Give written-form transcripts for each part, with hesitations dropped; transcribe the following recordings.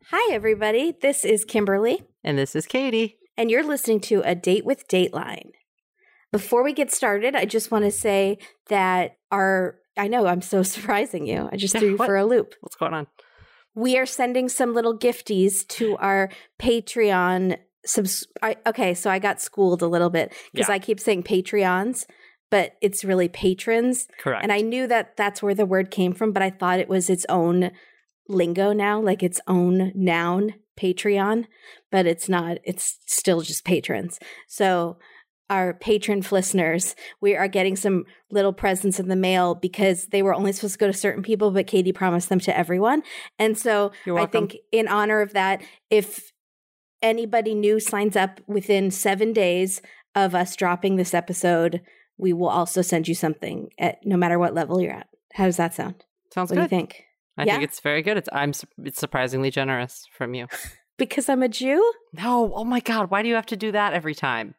Hi, everybody. This is Kimberly. And this is Katie. And you're listening to A Date with Dateline. Before we get started, I just want to say that I know I'm so surprising you. I just threw you for a loop. What's going on? We are sending some little gifties to our Patreon. Okay, so I got schooled a little bit because I keep saying Patreons, but it's really patrons. Correct. And I knew that that's where the word came from, but I thought it was its own lingo now, like its own noun, Patreon, but it's not. It's still just patrons. So our patron listeners, we are getting some little presents in the mail because they were only supposed to go to certain people, but Katie promised them to everyone. And so I think in honor of that, if anybody new signs up within 7 days of us dropping this episode, we will also send you something at no matter what level you're at. How does that sound? Sounds good. What do you think? I think it's very good. It's surprisingly generous from you. Because I'm a Jew? No. Oh my God. Why do you have to do that every time?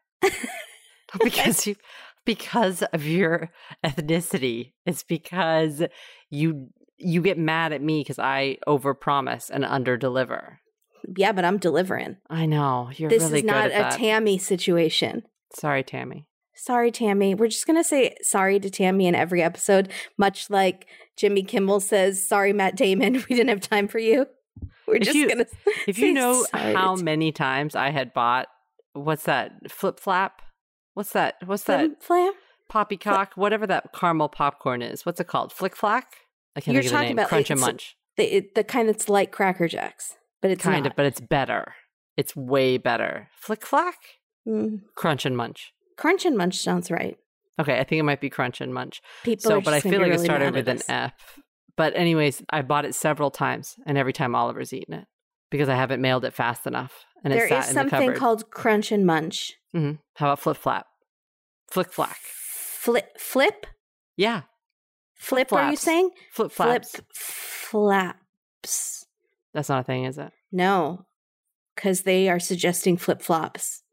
Because of your ethnicity. It's because you get mad at me because I overpromise and underdeliver. Yeah, but I'm delivering. I know. You're this really is not good at that. A Tammy situation. Sorry, Tammy. Sorry, Tammy. We're just going to say sorry to Tammy in every episode, much like Jimmy Kimmel says, sorry, Matt Damon, we didn't have time for you. We're just going to If you know how many times I had bought, what's that, flip-flap? What's that? Flip-flap? Poppycock? Whatever that caramel popcorn is. What's it called? Flick-flack? I can't think of the name. About, Crunch and Munch. The kind that's like Cracker Jacks, but it's kind of, but it's better. It's way better. Flick-flack? Crunch and Munch. Crunch and Munch sounds right. Okay, I think it might be Crunch and Munch. But I feel like it started with an F. But anyways, I bought it several times, and every time Oliver's eaten it because I haven't mailed it fast enough. And there it sat is in the something cupboard. Called Crunch and Munch. Mm-hmm. How about flip-flap? Flick-flack. Flip? Yeah. Flip, are you saying? Flip-flaps. Flip-flaps. That's not a thing, is it? No, because they are suggesting flip-flops.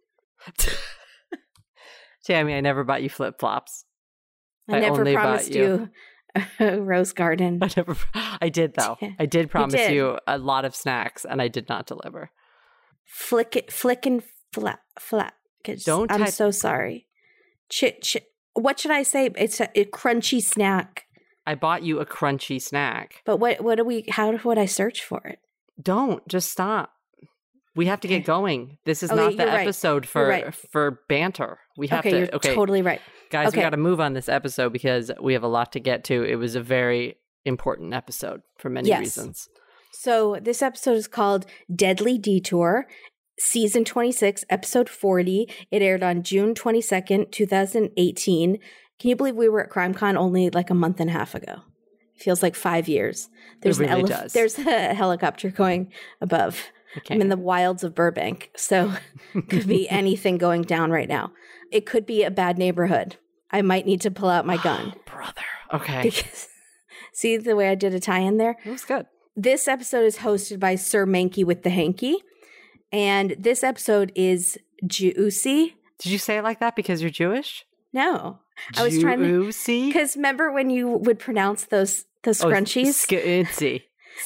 Tammy, I never bought you flip-flops. I never promised you a rose garden. I did, though. I did promise you a lot of snacks, and I did not deliver. Flick and flap. I'm so sorry. What should I say? It's a crunchy snack. I bought you a crunchy snack. But how would I search for it? Don't. Just stop. We have to get going. This is not the episode for banter. We have to. You're totally right. Guys, we got to move on this episode because we have a lot to get to. It was a very important episode for many reasons. So this episode is called Deadly Detour, Season 26, Episode 40. It aired on June 22nd, 2018. Can you believe we were at CrimeCon only like a month and a half ago? It feels like 5 years. There's There's a helicopter going above. Okay. I'm in the wilds of Burbank, so it could be anything going down right now. It could be a bad neighborhood. I might need to pull out my gun. Brother. Okay. Because, see the way I did a tie-in there? It was good. This episode is hosted by Sir Mankey with the hanky, and this episode is juicy. Did you say it like that because you're Jewish? No. I was trying to... Juicy? Because remember when you would pronounce those scrunchies? Skitsy.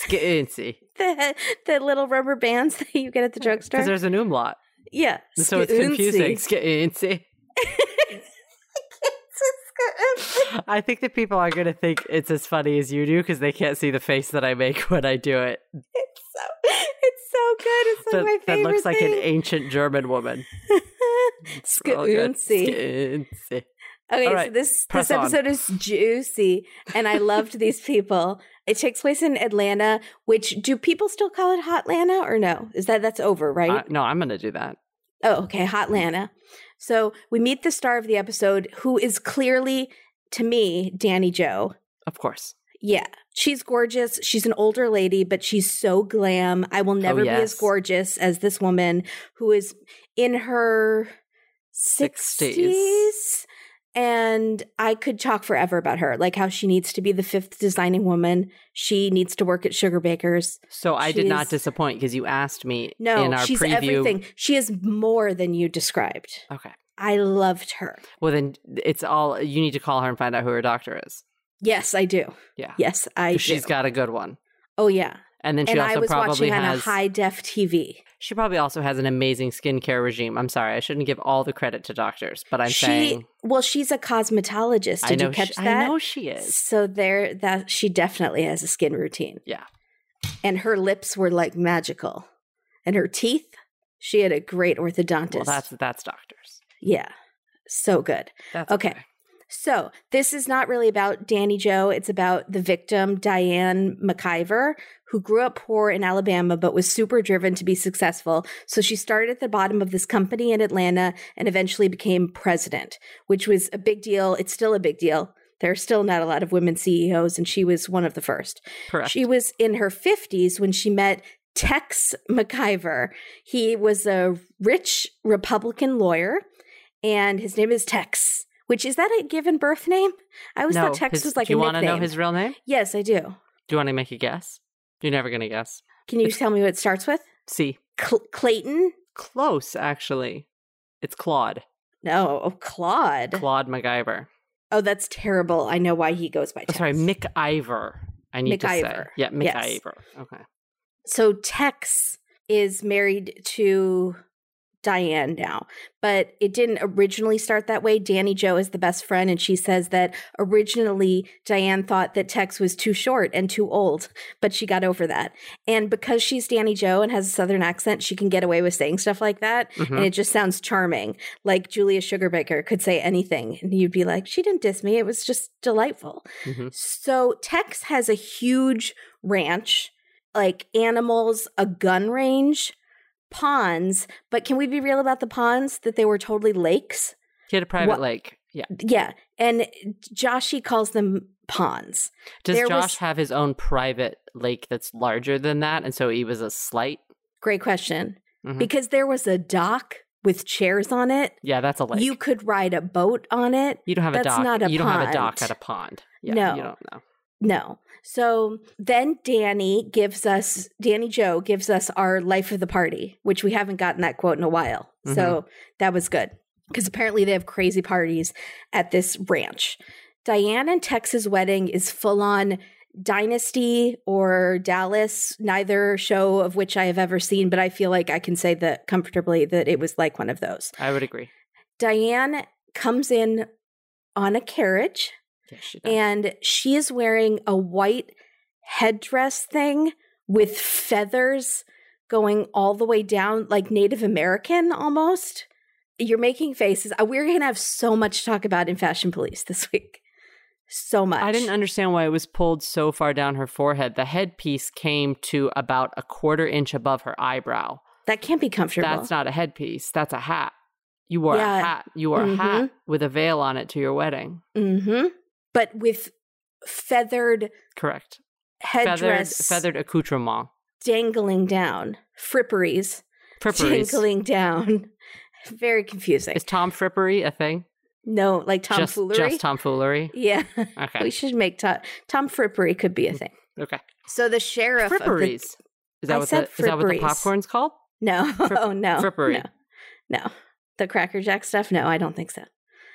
The little rubber bands that you get at the drugstore. Because there's an umlaut. Yeah. So it's confusing. Skitsy. I think that people are going to think it's as funny as you do because they can't see the face that I make when I do it. It's so good. It's like my favorite That looks like thing. an ancient German woman. Skitsy. Okay, right, so this episode is juicy, and I loved these people. It takes place in Atlanta, which, do people still call it Hotlanta or no? That's over, right? No, I'm going to do that. Oh, okay, Hotlanta. So we meet the star of the episode, who is clearly, to me, Danny Jo. Of course. Yeah, she's gorgeous. She's an older lady, but she's so glam. I will never be as gorgeous as this woman who is in her 60s. And I could talk forever about her, like how she needs to be the fifth designing woman. She needs to work at Sugar Baker's. So I did not disappoint because you asked me in our she's preview. Everything. She is more than you described. Okay. I loved her. Well, then it's all, you need to call her and find out who her doctor is. Yes, I do. Yeah. Yes, I do. She's got a good one. Oh, yeah. And then she And also I was probably watching on a has high-def TV. she probably also has an amazing skincare regime. I'm sorry, I shouldn't give all the credit to doctors, but I'm saying Well, she's a cosmetologist. Did you catch that? I know she is. So that she definitely has a skin routine. Yeah. And her lips were like magical. And her teeth, she had a great orthodontist. Well, that's doctors. Yeah. So good. That's okay. So this is not really about Danny Joe. It's about the victim, Diane McIver, who grew up poor in Alabama but was super driven to be successful. So she started at the bottom of this company in Atlanta and eventually became president, which was a big deal. It's still a big deal. There are still not a lot of women CEOs, and she was one of the first. Correct. She was in her 50s when she met Tex McIver. He was a rich Republican lawyer, and his name is Tex. Which, is that a given birth name? I always thought Tex was like a nickname. Do you want to know his real name? Yes, I do. Do you want to make a guess? You're never going to guess. Can you tell me what it starts with? C. Clayton? Close, actually. It's Claude. No, Claude. Claude MacIver. Oh, that's terrible. I know why he goes by Tex. Oh, sorry, McIver. I need to say. Yeah, McIver. Yes. Okay. So Tex is married to Diane now, but it didn't originally start that way. Danny Joe is the best friend, and she says that originally Diane thought that Tex was too short and too old, but she got over that. And because she's Danny Joe and has a Southern accent, she can get away with saying stuff like that, and it just sounds charming. Like Julia Sugarbaker could say anything, and you'd be like, she didn't diss me. It was just delightful. So Tex has a huge ranch, like animals, a gun range, ponds, but can we be real about the ponds? That they were totally lakes? He had a private lake. Yeah. Yeah. And Joshy calls them ponds. Does Josh have his own private lake that's larger than that? And so he was a slight? Great question. Because there was a dock with chairs on it. Yeah, that's a lake. You could ride a boat on it. You don't have that's a dock. Not a you pond. don't have a dock at a pond. Yeah, no. You don't know. No. So then Danny Joe gives us our life of the party, which we haven't gotten that quote in a while. So that was good because apparently they have crazy parties at this ranch. Diane and Tex's wedding is full on Dynasty or Dallas, neither show of which I have ever seen, but I feel like I can say that comfortably that it was like one of those. I would agree. Diane comes in on a carriage. Yes, she does. And she is wearing a white headdress thing with feathers going all the way down, like Native American almost. You're making faces. We're going to have so much to talk about in Fashion Police this week. So much. I didn't understand why it was pulled so far down her forehead. The headpiece came to about a 1/4 inch above her eyebrow. That can't be comfortable. That's not a headpiece. That's a hat. You wore a hat. You wore a hat with a veil on it to your wedding. But with feathered correct headdress, feathered accoutrement dangling down, fripperies dangling down. Very confusing. Is tomfrippery a thing? No, like tomfoolery. Just tomfoolery. Yeah. Okay. We should make tomfrippery could be a thing. Okay. So the sheriff. Fripperies. Is that what the popcorn's called? No. No. Frippery. No. The Cracker Jack stuff? No, I don't think so.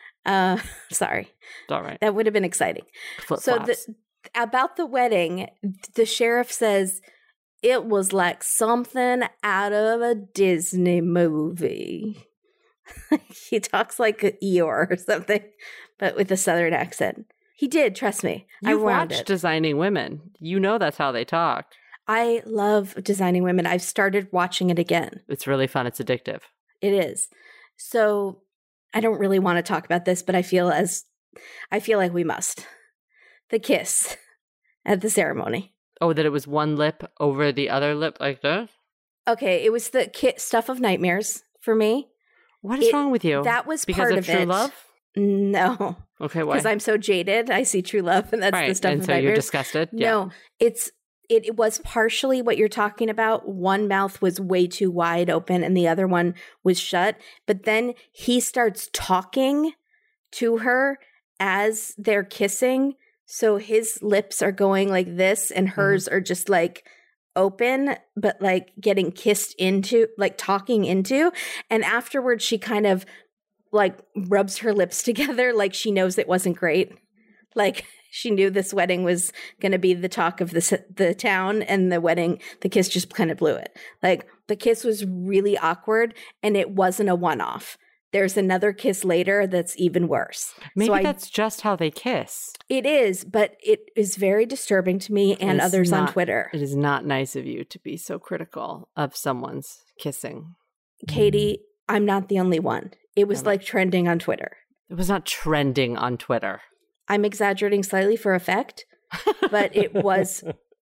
Sorry. It's all right. That would have been exciting. Flip-flops. So about the wedding, the sheriff says it was like something out of a Disney movie. He talks like Eeyore or something, but with a Southern accent. He did, trust me. You've watched Designing Women. You know that's how they talk. I love Designing Women. I've started watching it again. It's really fun. It's addictive. It is. So I don't really want to talk about this, but I feel like we must. The kiss at the ceremony. Oh, that it was one lip over the other lip like this? Okay, it was the stuff of nightmares for me. What is wrong with you? That was because part of of true it. love? No. Okay, why? Because I'm so jaded. I see true love, and that's right. the stuff and of so nightmares. You're disgusted? No, it was partially what you're talking about. One mouth was way too wide open, and the other one was shut. But then he starts talking to her as they're kissing. So his lips are going like this, and hers are just like open, but like getting kissed into, like talking into. And afterwards, she kind of like rubs her lips together like she knows it wasn't great. Like she knew this wedding was going to be the talk of the town, and the kiss just kind of blew it. Like, the kiss was really awkward, and it wasn't a one-off. There's another kiss later that's even worse. Maybe that's just how they kiss. It is, but it is very disturbing to me and others on Twitter. It is not nice of you to be so critical of someone's kissing. Katie, I'm not the only one. It was like trending on Twitter. It was not trending on Twitter. I'm exaggerating slightly for effect, but it was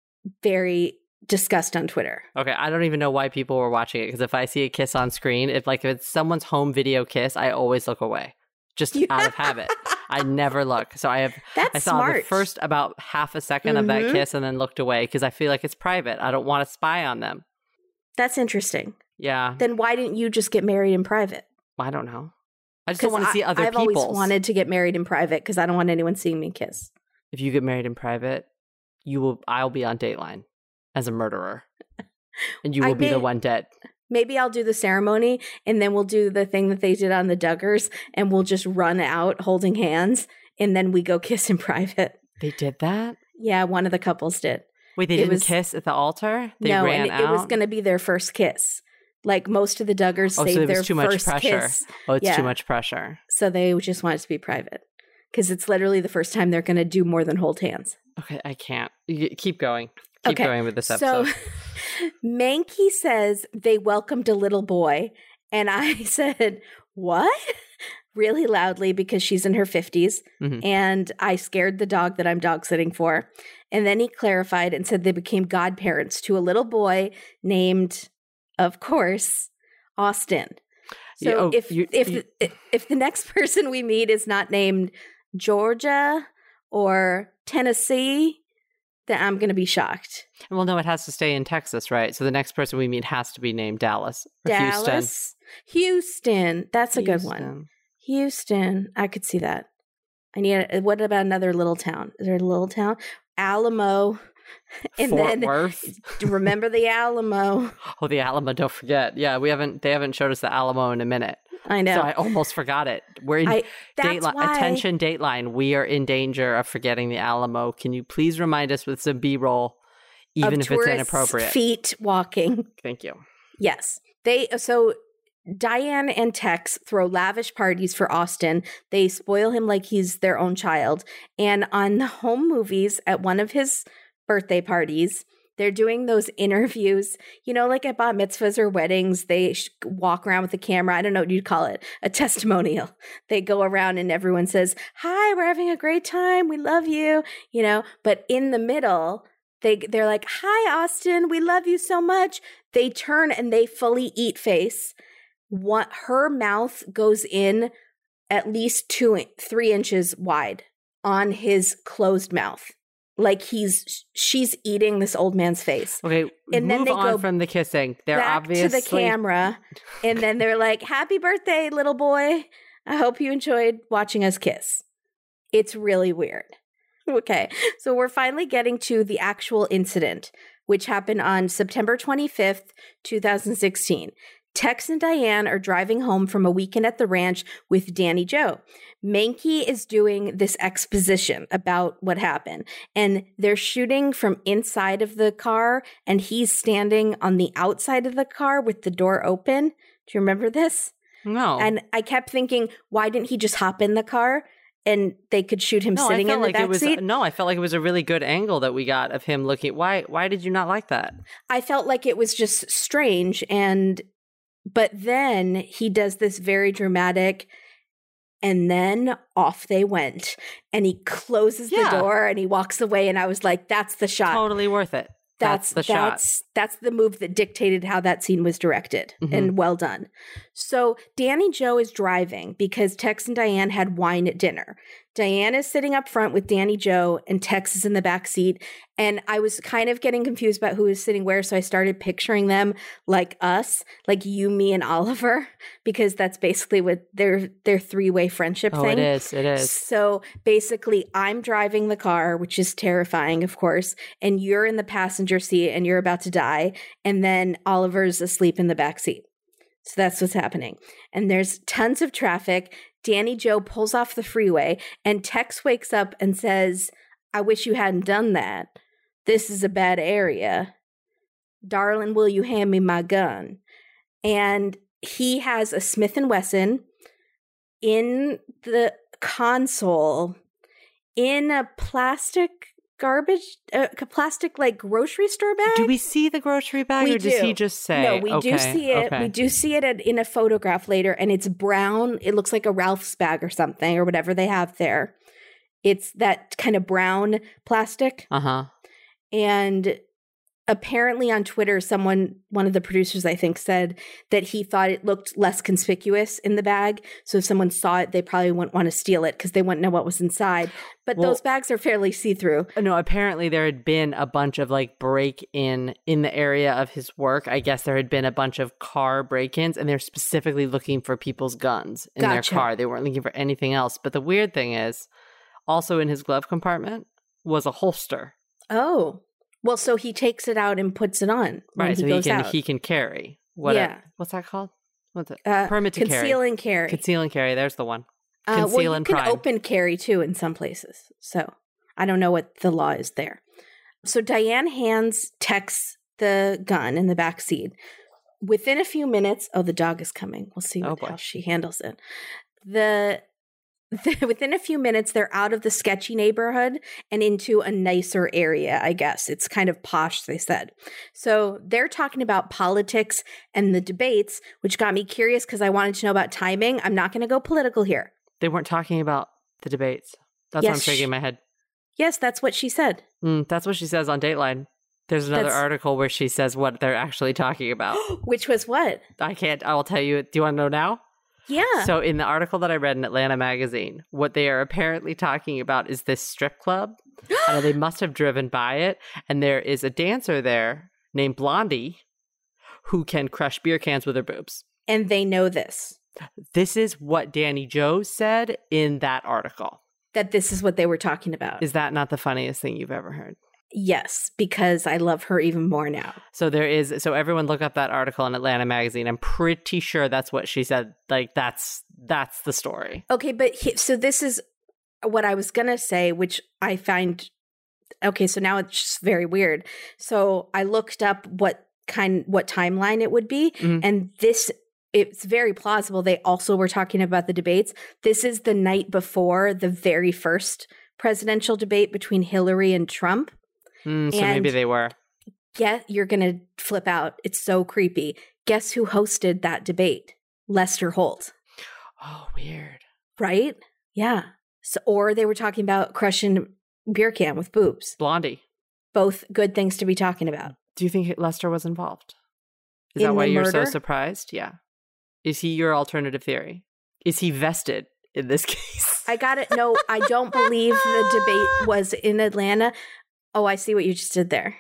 very discussed on Twitter. Okay, I don't even know why people were watching it, because if I see a kiss on screen, if it's someone's home video kiss, I always look away, just out of habit. I never look. So I saw smart. The first about half a second of that kiss and then looked away because I feel like it's private. I don't want to spy on them. That's interesting. Yeah. Then why didn't you just get married in private? I don't know. I just don't want to see other people's. I've always wanted to get married in private because I don't want anyone seeing me kiss. If you get married in private, I'll be on Dateline as a murderer. And you will be the one dead. Maybe I'll do the ceremony, and then we'll do the thing that they did on the Duggars, and we'll just run out holding hands, and then we go kiss in private. They did that? Yeah, one of the couples did. Wait, they didn't kiss at the altar? They ran out? It was going to be their first kiss. Like, most of the Duggars saved their first kiss. Oh, it's too much pressure. So they just want it to be private. Because it's literally the first time they're going to do more than hold hands. Okay, I can't. Keep going. Keep going with this episode. So Mankey says they welcomed a little boy. And I said, what? Really loudly, because she's in her 50s. Mm-hmm. And I scared the dog that I'm dog sitting for. And then he clarified and said they became godparents to a little boy named, of course, Austin. So if the next person we meet is not named Georgia or Tennessee, then I'm going to be shocked. Well, no, it has to stay in Texas, right? So the next person we meet has to be named Dallas. Or Houston. That's a good one. Houston. I could see that. What about another little town? Is there a little town? Alamo. And Fort Worth. Remember the Alamo. Oh, the Alamo, don't forget. Yeah, they haven't showed us the Alamo in a minute. I know. So I almost forgot it. We're in attention Dateline. We are in danger of forgetting the Alamo. Can you please remind us with some B-roll, even if it's inappropriate? Feet walking. Thank you. Yes. So Diane and Tex throw lavish parties for Austin. They spoil him like he's their own child. And on the home movies at one of his birthday parties, they're doing those interviews, like at bat mitzvahs or weddings, they walk around with a camera. I don't know what you'd call it, a testimonial. They go around and everyone says, hi, we're having a great time. We love you, but in the middle, they're like, hi, Austin, we love you so much. They turn and they fully eat face. Her mouth goes in at least 3 inches wide on his closed mouth. Like she's eating this old man's face. Okay, and then they go from the kissing. They're back obviously to the camera, and then they're like, "Happy birthday, little boy! I hope you enjoyed watching us kiss." It's really weird. Okay, so we're finally getting to the actual incident, which happened on September 25th, 2016. Tex and Diane are driving home from a weekend at the ranch with Danny Joe. Mankey is doing this exposition about what happened, and they're shooting from inside of the car, and he's standing on the outside of the car with the door open. Do you remember this? No. And I kept thinking, why didn't he just hop in the car and they could shoot him sitting in the backseat? No, I felt like it was a really good angle that we got of him looking. Why did you not like that? I felt like it was just strange, but then he does this very dramatic, and then off they went. And he closes the door and he walks away. And I was like, that's the shot. Totally worth it. That's the shot. That's the move that dictated how that scene was directed. Mm-hmm. And well done. So Danny Joe is driving because Tex and Diane had wine at dinner. Diane is sitting up front with Danny Joe, and Tex is in the back seat. And I was kind of getting confused about who was sitting where, so I started picturing them like us, like you, me, and Oliver, because that's basically what their three-way friendship thing. It is. So basically, I'm driving the car, which is terrifying, of course, and you're in the passenger seat, and you're about to die, and then Oliver's asleep in the back seat. So that's what's happening. And there's tons of traffic. Danny Joe pulls off the freeway, and Tex wakes up and says, I wish you hadn't done that. This is a bad area. Darling, will you hand me my gun? And he has a Smith & Wesson in the console in a plastic like grocery store bag. Do we see the grocery bag or does he just say? No, we do see it. Okay. We do see it in a photograph later, and it's brown. It looks like a Ralph's bag or something or whatever they have there. It's that kind of brown plastic. Uh-huh. And apparently on Twitter, one of the producers, I think, said that he thought it looked less conspicuous in the bag. So if someone saw it, they probably wouldn't want to steal it because they wouldn't know what was inside. But those bags are fairly see-through. No, apparently there had been a bunch of like break-in the area of his work. I guess there had been a bunch of car break-ins, and they're specifically looking for people's guns in their car. They weren't looking for anything else. But the weird thing is, also in his glove compartment was a holster. Oh. Well, so he takes it out and puts it on when he goes out. He can carry. What's that called? What's it? Permit to carry. Conceal and carry. Conceal and carry. There's the one. Conceal and prime. You can open carry too in some places. So I don't know what the law is there. So Diane hands Tex the gun in the back seat. Within a few minutes, the dog is coming. We'll see how she handles it. Within a few minutes, they're out of the sketchy neighborhood and into a nicer area, I guess. It's kind of posh, they said. So they're talking about politics and the debates, which got me curious because I wanted to know about timing. I'm not going to go political here. They weren't talking about the debates. That's what I'm shaking in my head. Yes, that's what she said. That's what she says on Dateline. There's another article where she says what they're actually talking about. Which was what? I will tell you. Do you want to know now? Yeah. So in the article that I read in Atlanta Magazine, what they are apparently talking about is this strip club. They must have driven by it. And there is a dancer there named Blondie who can crush beer cans with her boobs. And they know this. This is what Danny Joe said in that article. That this is what they were talking about. Is that not the funniest thing you've ever heard? Yes, because I love her even more now. So everyone look up that article in Atlanta Magazine. I'm pretty sure that's what she said. Like that's the story. Okay, but so this is what I was going to say, which I find, okay, so now it's just very weird. So I looked up what timeline it would be. Mm-hmm. And it's very plausible. They also were talking about the debates. This is the night before the very first presidential debate between Hillary and Trump. So maybe they were. Yeah, you're going to flip out. It's so creepy. Guess who hosted that debate? Lester Holt. Oh, weird. Right? Yeah. So, or they were talking about crushing beer can with boobs. Blondie. Both good things to be talking about. Do you think Lester was involved? Is that why you're so surprised? Yeah. Is he your alternative theory? Is he vested in this case? I got it. No, I don't believe the debate was in Atlanta. Oh, I see what you just did there.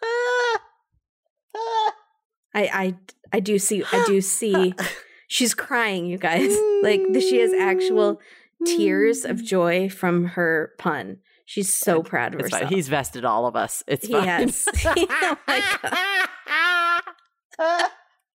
I do see. She's crying, you guys. Like she has actual tears of joy from her pun. She's so proud of herself. Fine. He's vested all of us. It's fine. Yes. Oh my God.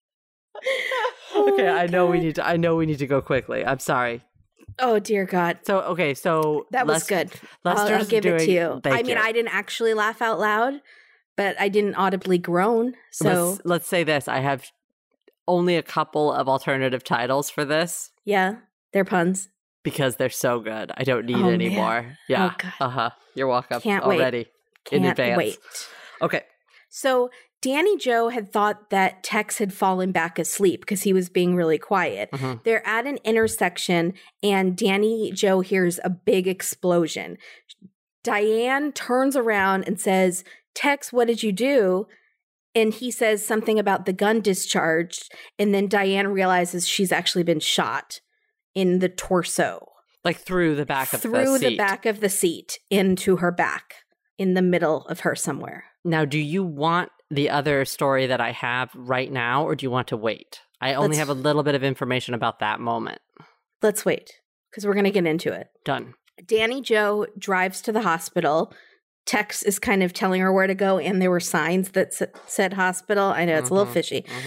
Okay, I know we need to go quickly. I'm sorry. Oh, dear God. So that was good. I'll give it to you. I mean, I didn't actually laugh out loud, but I didn't audibly groan. So let's say this. I have only a couple of alternative titles for this. Yeah, they're puns. Because they're so good. I don't need any more. Yeah. Oh, God. You're welcome. Can't already. Can't in advance. Wait. Okay. So Danny Joe had thought that Tex had fallen back asleep because he was being really quiet. Mm-hmm. They're at an intersection and Danny Joe hears a big explosion. Diane turns around and says, Tex, what did you do? And he says something about the gun discharged. And then Diane realizes she's actually been shot in the torso. Like through the back of the seat. Through the back of the seat into her back, in the middle of her somewhere. Now, do you want the other story that I have right now, or do you want to wait? I only have a little bit of information about that moment. Let's wait, because we're going to get into it. Done. Danny Joe drives to the hospital. Tex is kind of telling her where to go, and there were signs that said hospital. I know, it's a little fishy. Mm-hmm.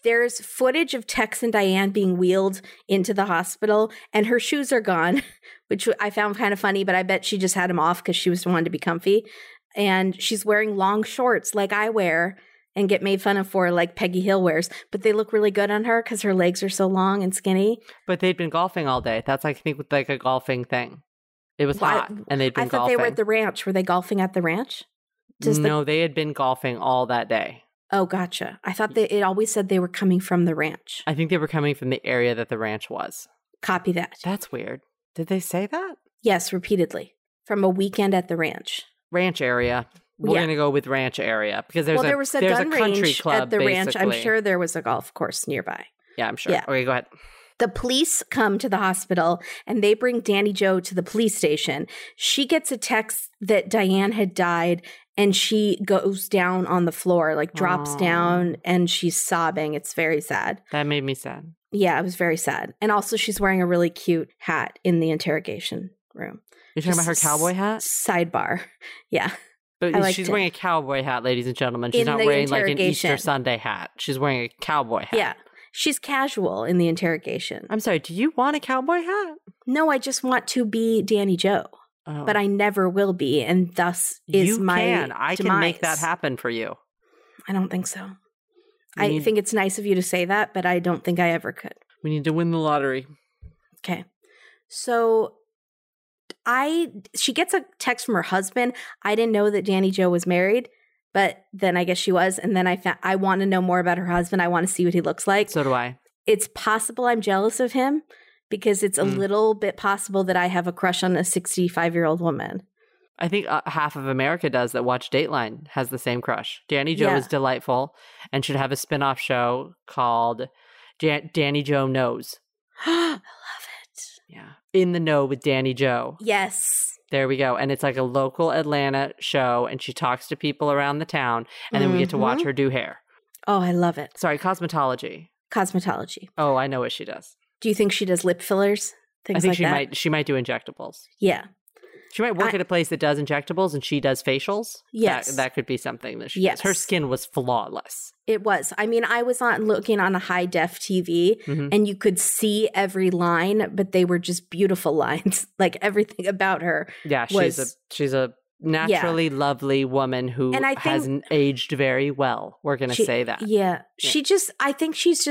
There's footage of Tex and Diane being wheeled into the hospital, and her shoes are gone, which I found kind of funny, but I bet she just had them off because she was wanting to be comfy. And she's wearing long shorts like I wear and get made fun of for, like Peggy Hill wears, but they look really good on her because her legs are so long and skinny. But they'd been golfing all day. That's, I think, like a golfing thing. It was hot, and they'd been golfing. I thought they were at the ranch. Were they golfing at the ranch? No, they had been golfing all that day. Oh, gotcha. I thought it always said they were coming from the ranch. I think they were coming from the area that the ranch was. Copy that. That's weird. Did they say that? Yes, repeatedly. From a weekend at the ranch. Ranch area. We're going to go with ranch area because there was a gun range club, at the ranch. I'm sure there was a golf course nearby. Yeah, I'm sure. Yeah. Okay, go ahead. The police come to the hospital and they bring Danny Jo to the police station. She gets a text that Diane had died and she goes down on the floor, like drops down and she's sobbing. It's very sad. That made me sad. Yeah, it was very sad. And also she's wearing a really cute hat in the interrogation room. You're talking about her cowboy hat? Sidebar. Yeah. But she's wearing a cowboy hat, ladies and gentlemen. She's not wearing like an Easter Sunday hat. She's wearing a cowboy hat. Yeah. She's casual in the interrogation. I'm sorry, do you want a cowboy hat? No, I just want to be Danny Jo. Oh. But I never will be, and thus is my demise. I can make that happen for you. I don't think so. I think it's nice of you to say that, but I don't think I ever could. We need to win the lottery. Okay. So she gets a text from her husband. I didn't know that Danny Jo was married. But then I guess she was. And then I want to know more about her husband. I want to see what he looks like. So do I. It's possible I'm jealous of him because it's a little bit possible that I have a crush on a 65-year-old woman. I think half of America does that watch Dateline has the same crush. Danny Jo is delightful and should have a spinoff show called Danny Jo Knows. I love it. Yeah. In the Know with Danny Jo. Yes. There we go. And it's like a local Atlanta show, and she talks to people around the town, and then we get to watch her do hair. Oh, I love it. Sorry, cosmetology. Cosmetology. Oh, I know what she does. Do you think she does lip fillers? I think she might do injectables. Yeah. She might work at a place that does injectables and she does facials. Yes. That could be something that she does. Her skin was flawless. It was. I mean, I was looking on a high-def TV and you could see every line, but they were just beautiful lines. Like everything about her. Yeah, she's a naturally lovely woman who hasn't aged very well. We're going to say that. Yeah. I think she's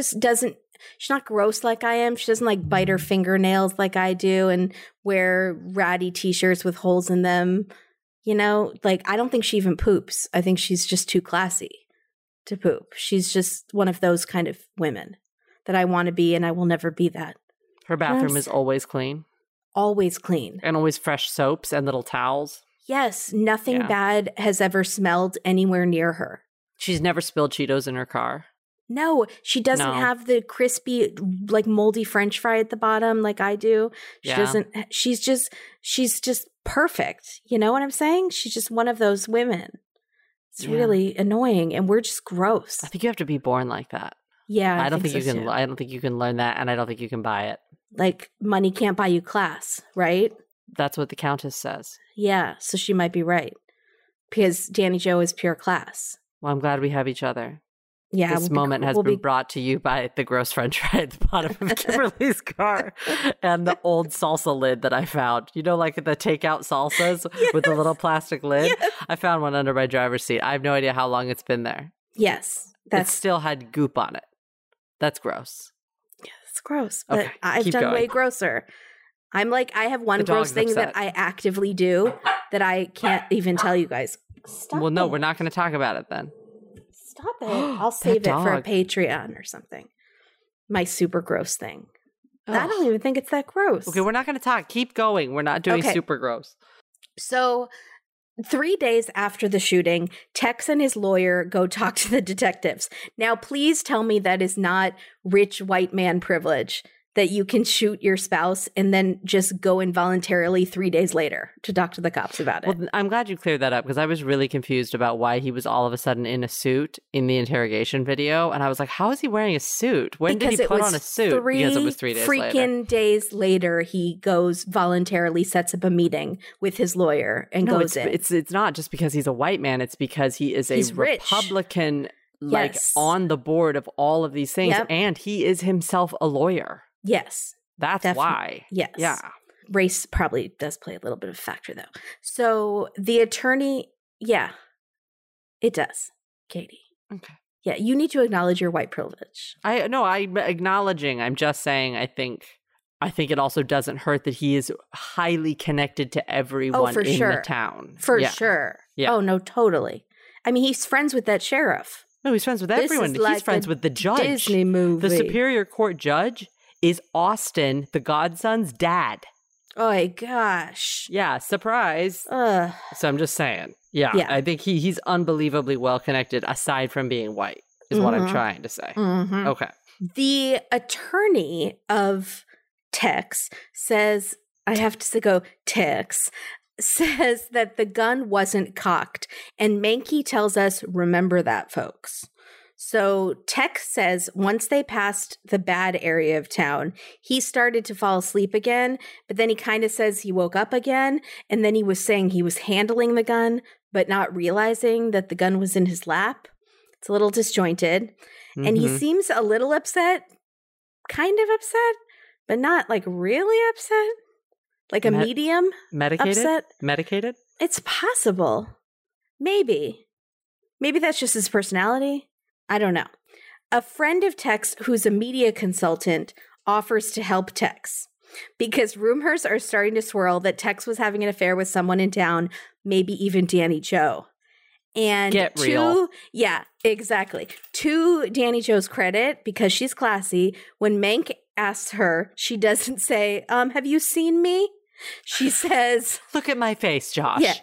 not gross like I am. She doesn't like bite her fingernails like I do and wear ratty t-shirts with holes in them. You know, like I don't think she even poops. I think she's just too classy to poop. She's just one of those kind of women that I want to be, and I will never be that. Her bathroom is always clean. Always clean. And always fresh soaps and little towels. Yes. Nothing bad has ever smelled anywhere near her. She's never spilled Cheetos in her car. No, she doesn't have the crispy, like moldy French fry at the bottom like I do. She doesn't. She's just perfect. You know what I'm saying? She's just one of those women. It's really annoying, and we're just gross. I think you have to be born like that. Yeah, I don't think you can. I don't think you can learn that, and I don't think you can buy it. Like money can't buy you class, right? That's what the Countess says. Yeah, so she might be right because Danny Jo is pure class. Well, I'm glad we have each other. Yeah, this moment has been brought to you by the gross French fry at the bottom of Kimberly's car and the old salsa lid that I found. You know, like the takeout salsas with the little plastic lid? Yes. I found one under my driver's seat. I have no idea how long it's been there. Yes. It still had goop on it. That's gross. Yeah, it's gross. But I've done way grosser. I'm like, I have one gross thing that I actively do that I can't even tell you guys. Stop no, we're not going to talk about it then. Stop it. I'll save it for a Patreon or something. My super gross thing. Ugh. I don't even think it's that gross. Okay, we're not going to talk. Keep going. We're not doing super gross. So 3 days after the shooting, Tex and his lawyer go talk to the detectives. Now, please tell me that is not rich white man privilege, that you can shoot your spouse and then just go involuntarily 3 days later to talk to the cops about it. Well, I'm glad you cleared that up because I was really confused about why he was all of a sudden in a suit in the interrogation video. And I was like, how is he wearing a suit? When did he put on a suit? Because it was 3 days later. Freaking days later, he goes voluntarily, sets up a meeting with his lawyer and goes in. It's not just because he's a white man. It's because he's a Republican like on the board of all of these things. Yep. And he is himself a lawyer. Yes. That's why. Yes. Yeah. Race probably does play a little bit of a factor, though. So the attorney, yeah, it does, Katie. Okay. Yeah, you need to acknowledge your white privilege. I'm acknowledging. I'm just saying I think it also doesn't hurt that he is highly connected to everyone in the town. For sure. Yeah. Oh, no, totally. I mean, he's friends with that sheriff. No, he's friends with everyone. He's friends with the judge. Disney movie. The Superior Court judge is Austin, the godson's dad. Oh my gosh. Yeah, surprise. So I'm just saying. Yeah. I think he's unbelievably well connected aside from being white is what I'm trying to say. Mm-hmm. Okay. The attorney of Tex says, I have to go, Tex says that the gun wasn't cocked. And Mankey tells us, remember that, folks. So Tex says once they passed the bad area of town, he started to fall asleep again, but then he kind of says he woke up again, and then he was saying he was handling the gun, but not realizing that the gun was in his lap. It's a little disjointed. Mm-hmm. And he seems a little upset, kind of upset, but not like really upset. Like a medium upset. Medicated? It's possible. Maybe. Maybe that's just his personality. I don't know. A friend of Tex, who's a media consultant, offers to help Tex because rumors are starting to swirl that Tex was having an affair with someone in town, maybe even Danny Joe. And Get real. Yeah, exactly. To Danny Joe's credit, because she's classy, when Mank asks her, she doesn't say, have you seen me? She says, look at my face, Josh. Yeah.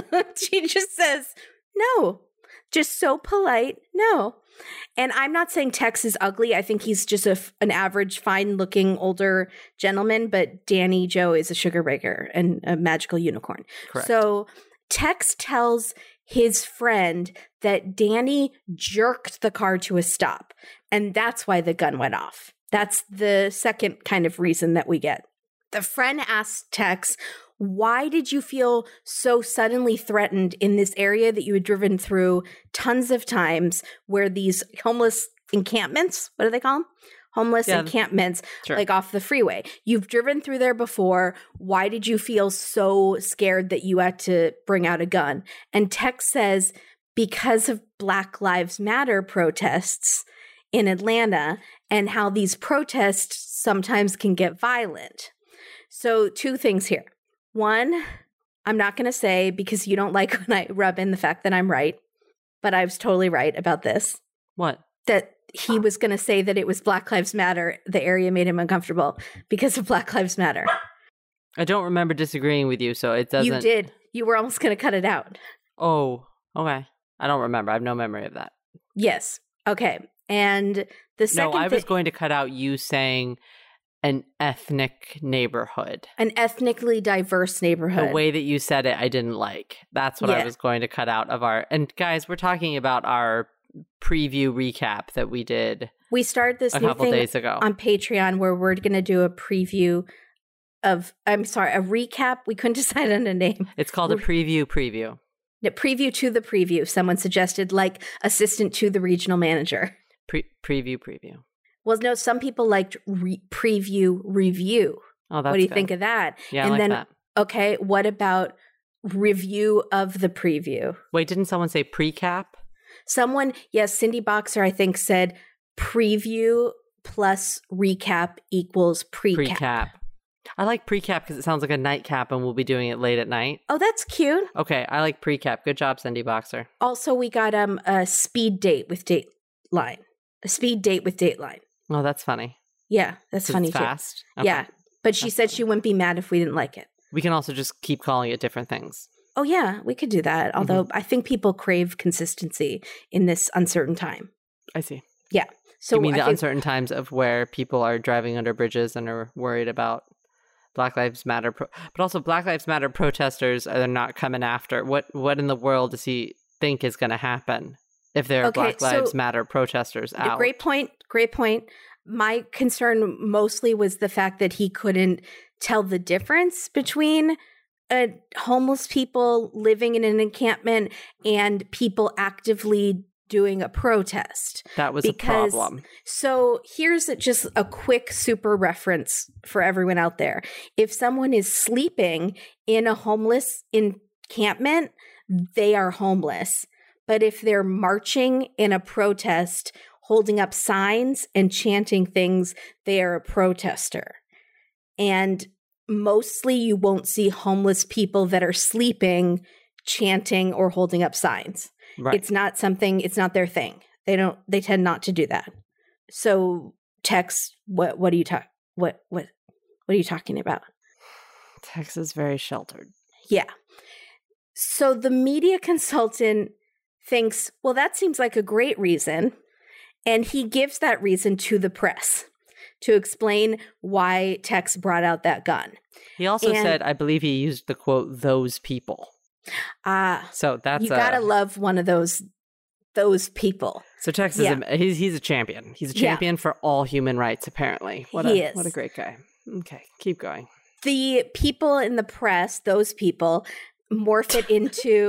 She just says, no. Just so polite. No. And I'm not saying Tex is ugly. I think he's just an average, fine-looking older gentleman, but Danny Joe is a sugar breaker and a magical unicorn. Correct. So Tex tells his friend that Danny jerked the car to a stop, and that's why the gun went off. That's the second kind of reason that we get. The friend asks Tex, why did you feel so suddenly threatened in this area that you had driven through tons of times where these homeless encampments, what do they call them? Homeless encampments, sure. Like off the freeway. You've driven through there before. Why did you feel so scared that you had to bring out a gun? And Tex says, because of Black Lives Matter protests in Atlanta and how these protests sometimes can get violent. So 2 things here. 1, I'm not going to say because you don't like when I rub in the fact that I'm right, but I was totally right about this. What? That he was going to say that it was Black Lives Matter. The area made him uncomfortable because of Black Lives Matter. I don't remember disagreeing with you, so it doesn't. You did. You were almost going to cut it out. Oh, okay. I don't remember. I have no memory of that. Yes. Okay. And the second No, I was going to cut out you saying an ethnic neighborhood. An ethnically diverse neighborhood. The way that you said it, I didn't like. That's what I was going to cut out of our... And guys, we're talking about our preview recap that we did. We started this a couple days ago on Patreon where we're going to do a preview of... a recap. We couldn't decide on a name. It's called a preview. The preview to the preview. Someone suggested like assistant to the regional manager. Preview. Well, no, some people liked preview review. Oh, that's what do you good. think of that? Yeah, and I like then, that. Okay, what about review of the preview? Wait, didn't someone say precap? Someone, yes, Cindy Boxer, I think, said preview plus recap equals precap. Precap. I like precap because it sounds like a nightcap and we'll be doing it late at night. Oh, that's cute. Okay, I like precap. Good job, Cindy Boxer. Also, we got a speed date with Dateline. A speed date with Dateline. Oh, that's funny. Yeah, that's funny too. Fast. Okay. Yeah, but she said she wouldn't be mad if we didn't like it. We can also just keep calling it different things. Oh yeah, we could do that. Although I think people crave consistency in this uncertain time. I see. Yeah. So you mean the uncertain times of where people are driving under bridges and are worried about Black Lives Matter, but also Black Lives Matter protesters are not coming after. What in the world does he think is going to happen if there are Black Lives Matter protesters out? Great point. My concern mostly was the fact that he couldn't tell the difference between homeless people living in an encampment and people actively doing a protest. That was a problem. So here's just a quick super reference for everyone out there. If someone is sleeping in a homeless encampment, they are homeless. But if they're marching in a protest, holding up signs and chanting things, they are a protester. And mostly you won't see homeless people that are sleeping, chanting, or holding up signs. Right. It's not their thing. They tend not to do that. So Tex, what are you talking about? Tex is very sheltered. Yeah. So the media consultant thinks, well, that seems like a great reason. And he gives that reason to the press to explain why Tex brought out that gun. He also said, I believe he used the quote, "those people." So that's you gotta love one of those people. So Tex is he's a champion. He's a champion for all human rights, apparently. What a great guy. Okay, keep going. The people in the press, those people, morph it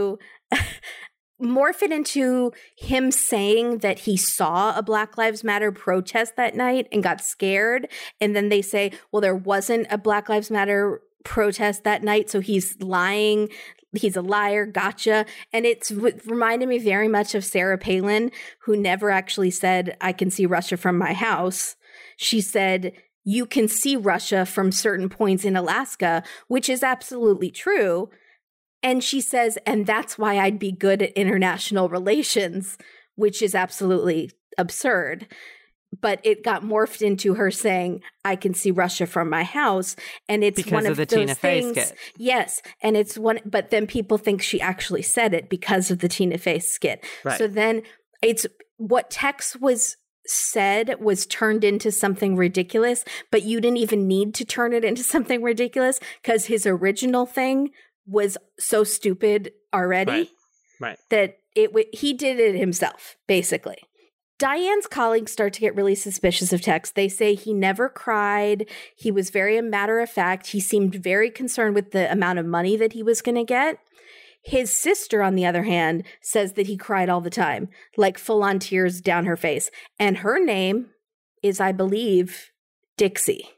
into him saying that he saw a Black Lives Matter protest that night and got scared. And then they say, well, there wasn't a Black Lives Matter protest that night, so he's lying. He's a liar. Gotcha. And it's reminded me very much of Sarah Palin, who never actually said, I can see Russia from my house. She said, you can see Russia from certain points in Alaska, which is absolutely true. And she says, and that's why I'd be good at international relations, which is absolutely absurd. But it got morphed into her saying, I can see Russia from my house. And it's because one of the those Tina Fey things. Skit. Yes. And it's one, but then people think she actually said it because of the Tina Fey skit. Right. So then it's what Tex was said was turned into something ridiculous, but you didn't even need to turn it into something ridiculous because his original thing was so stupid already that he did it himself, basically. Diane's colleagues start to get really suspicious of Tex. They say he never cried. He was very matter of fact. He seemed very concerned with the amount of money that he was going to get. His sister, on the other hand, says that he cried all the time, like full-on tears down her face. And her name is, I believe, Dixie.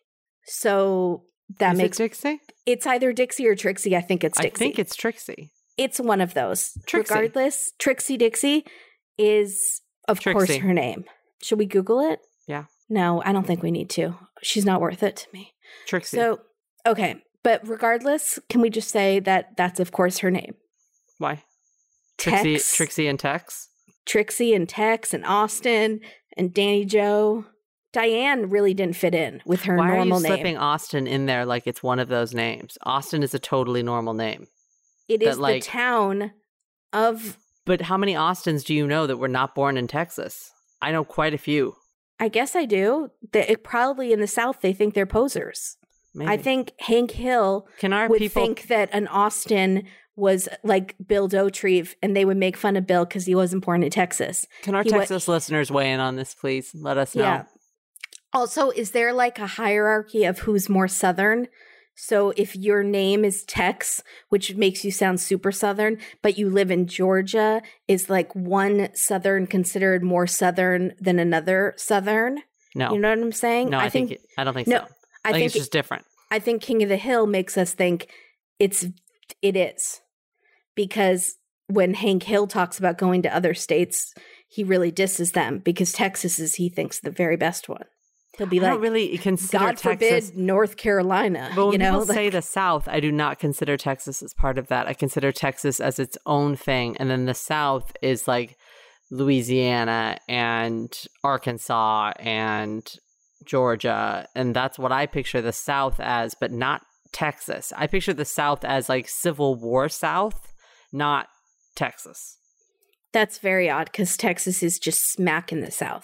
So that makes it Dixie? It's either Dixie or Trixie. I think it's Dixie. I think it's Trixie. It's one of those. Trixie. Regardless, Trixie Dixie is, of course, her name. Should we Google it? Yeah. No, I don't think we need to. She's not worth it to me. Trixie. So, okay. But regardless, can we just say that that's, of course, her name? Why? Tex. Trixie and Tex? Trixie and Tex and Austin and Danny Joe. Diane really didn't fit in with her normal name. Why are you slipping Austin in there like it's one of those names? Austin is a totally normal name. It is the town of... But how many Austins do you know that were not born in Texas? I know quite a few. I guess I do. Probably in the South, they think they're posers. Maybe. I think Hank Hill would think that an Austin was like Bill Dauterive, and they would make fun of Bill because he wasn't born in Texas. Can our Texas listeners weigh in on this, please? Let us know. Yeah. Also, is there like a hierarchy of who's more Southern? So if your name is Tex, which makes you sound super Southern, but you live in Georgia, is like one Southern considered more Southern than another Southern? No. You know what I'm saying? No, I don't think so. I think it's just different. I think King of the Hill makes us think it is. Because when Hank Hill talks about going to other states, he really disses them because Texas is, he thinks, the very best one. He'll be like, I don't really consider God Texas, forbid, North Carolina. But when people say the South, I do not consider Texas as part of that. I consider Texas as its own thing. And then the South is like Louisiana and Arkansas and Georgia. And that's what I picture the South as, but not Texas. I picture the South as like Civil War South, not Texas. That's very odd because Texas is just smack in the South.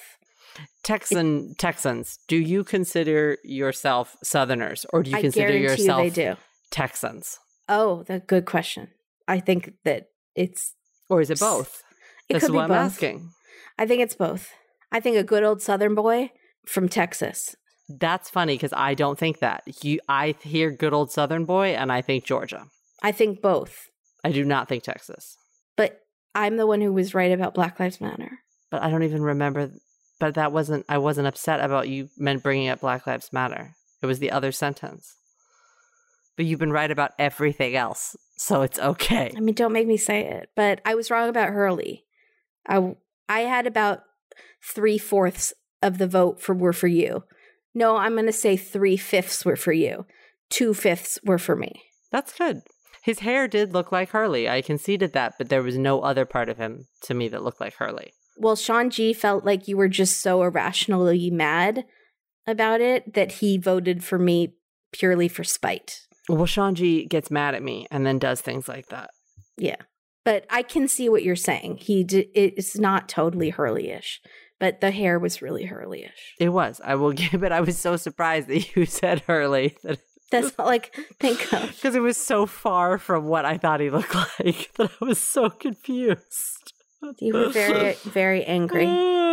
Texans, do you consider yourself Southerners or do you consider yourself Texans? Oh, that's a good question. I think that it's... Or is it both? That's what I'm asking. I think it's both. I think a good old Southern boy from Texas. That's funny because I don't think that. I hear good old Southern boy and I think Georgia. I think both. I do not think Texas. But I'm the one who was right about Black Lives Matter. But I don't even remember. But I wasn't upset about you men bringing up Black Lives Matter. It was the other sentence. But you've been right about everything else, so it's okay. I mean, don't make me say it, but I was wrong about Hurley. I had about 3/4 of the vote were for you. No, I'm going to say 3/5 were for you. 2/5 were for me. That's good. His hair did look like Hurley. I conceded that, but there was no other part of him to me that looked like Hurley. Well, Sean G felt like you were just so irrationally mad about it that he voted for me purely for spite. Well, Sean G gets mad at me and then does things like that. Yeah. But I can see what you're saying. It's not totally Hurley-ish, but the hair was really Hurley-ish. It was. I will give it. I was so surprised that you said Hurley. That's not like, think of. Because it was so far from what I thought he looked like that I was so confused. You were very, very angry.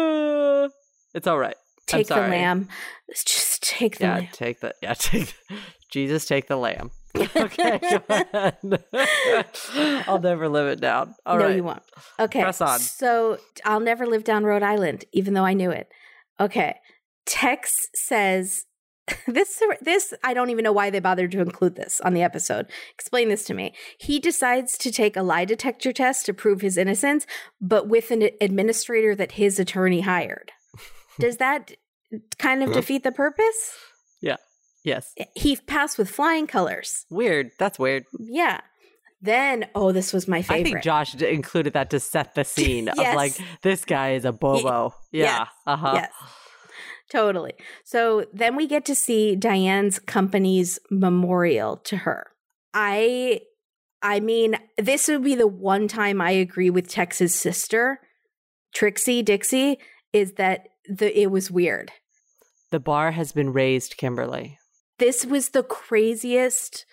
It's all right. Take the lamb. Just take the lamb. Jesus, take the lamb. Okay, go ahead. I'll never live it down. All right. No, you won't. Okay. Press on. So I'll never live down Rhode Island, even though I knew it. Okay. Tex says, this, I don't even know why they bothered to include this on the episode. Explain this to me. He decides to take a lie detector test to prove his innocence, but with an administrator that his attorney hired. Does that kind of defeat the purpose? Yeah. Yes. He passed with flying colors. Weird. That's weird. Yeah. Then, this was my favorite. I think Josh included that to set the scene of like, this guy is a bobo. Yeah. Yes. Uh-huh. Yes. Totally. So then we get to see Diane's company's memorial to her. I mean, this would be the one time I agree with Tex's sister, Trixie Dixie, is that it was weird. The bar has been raised, Kimberly. This was the craziest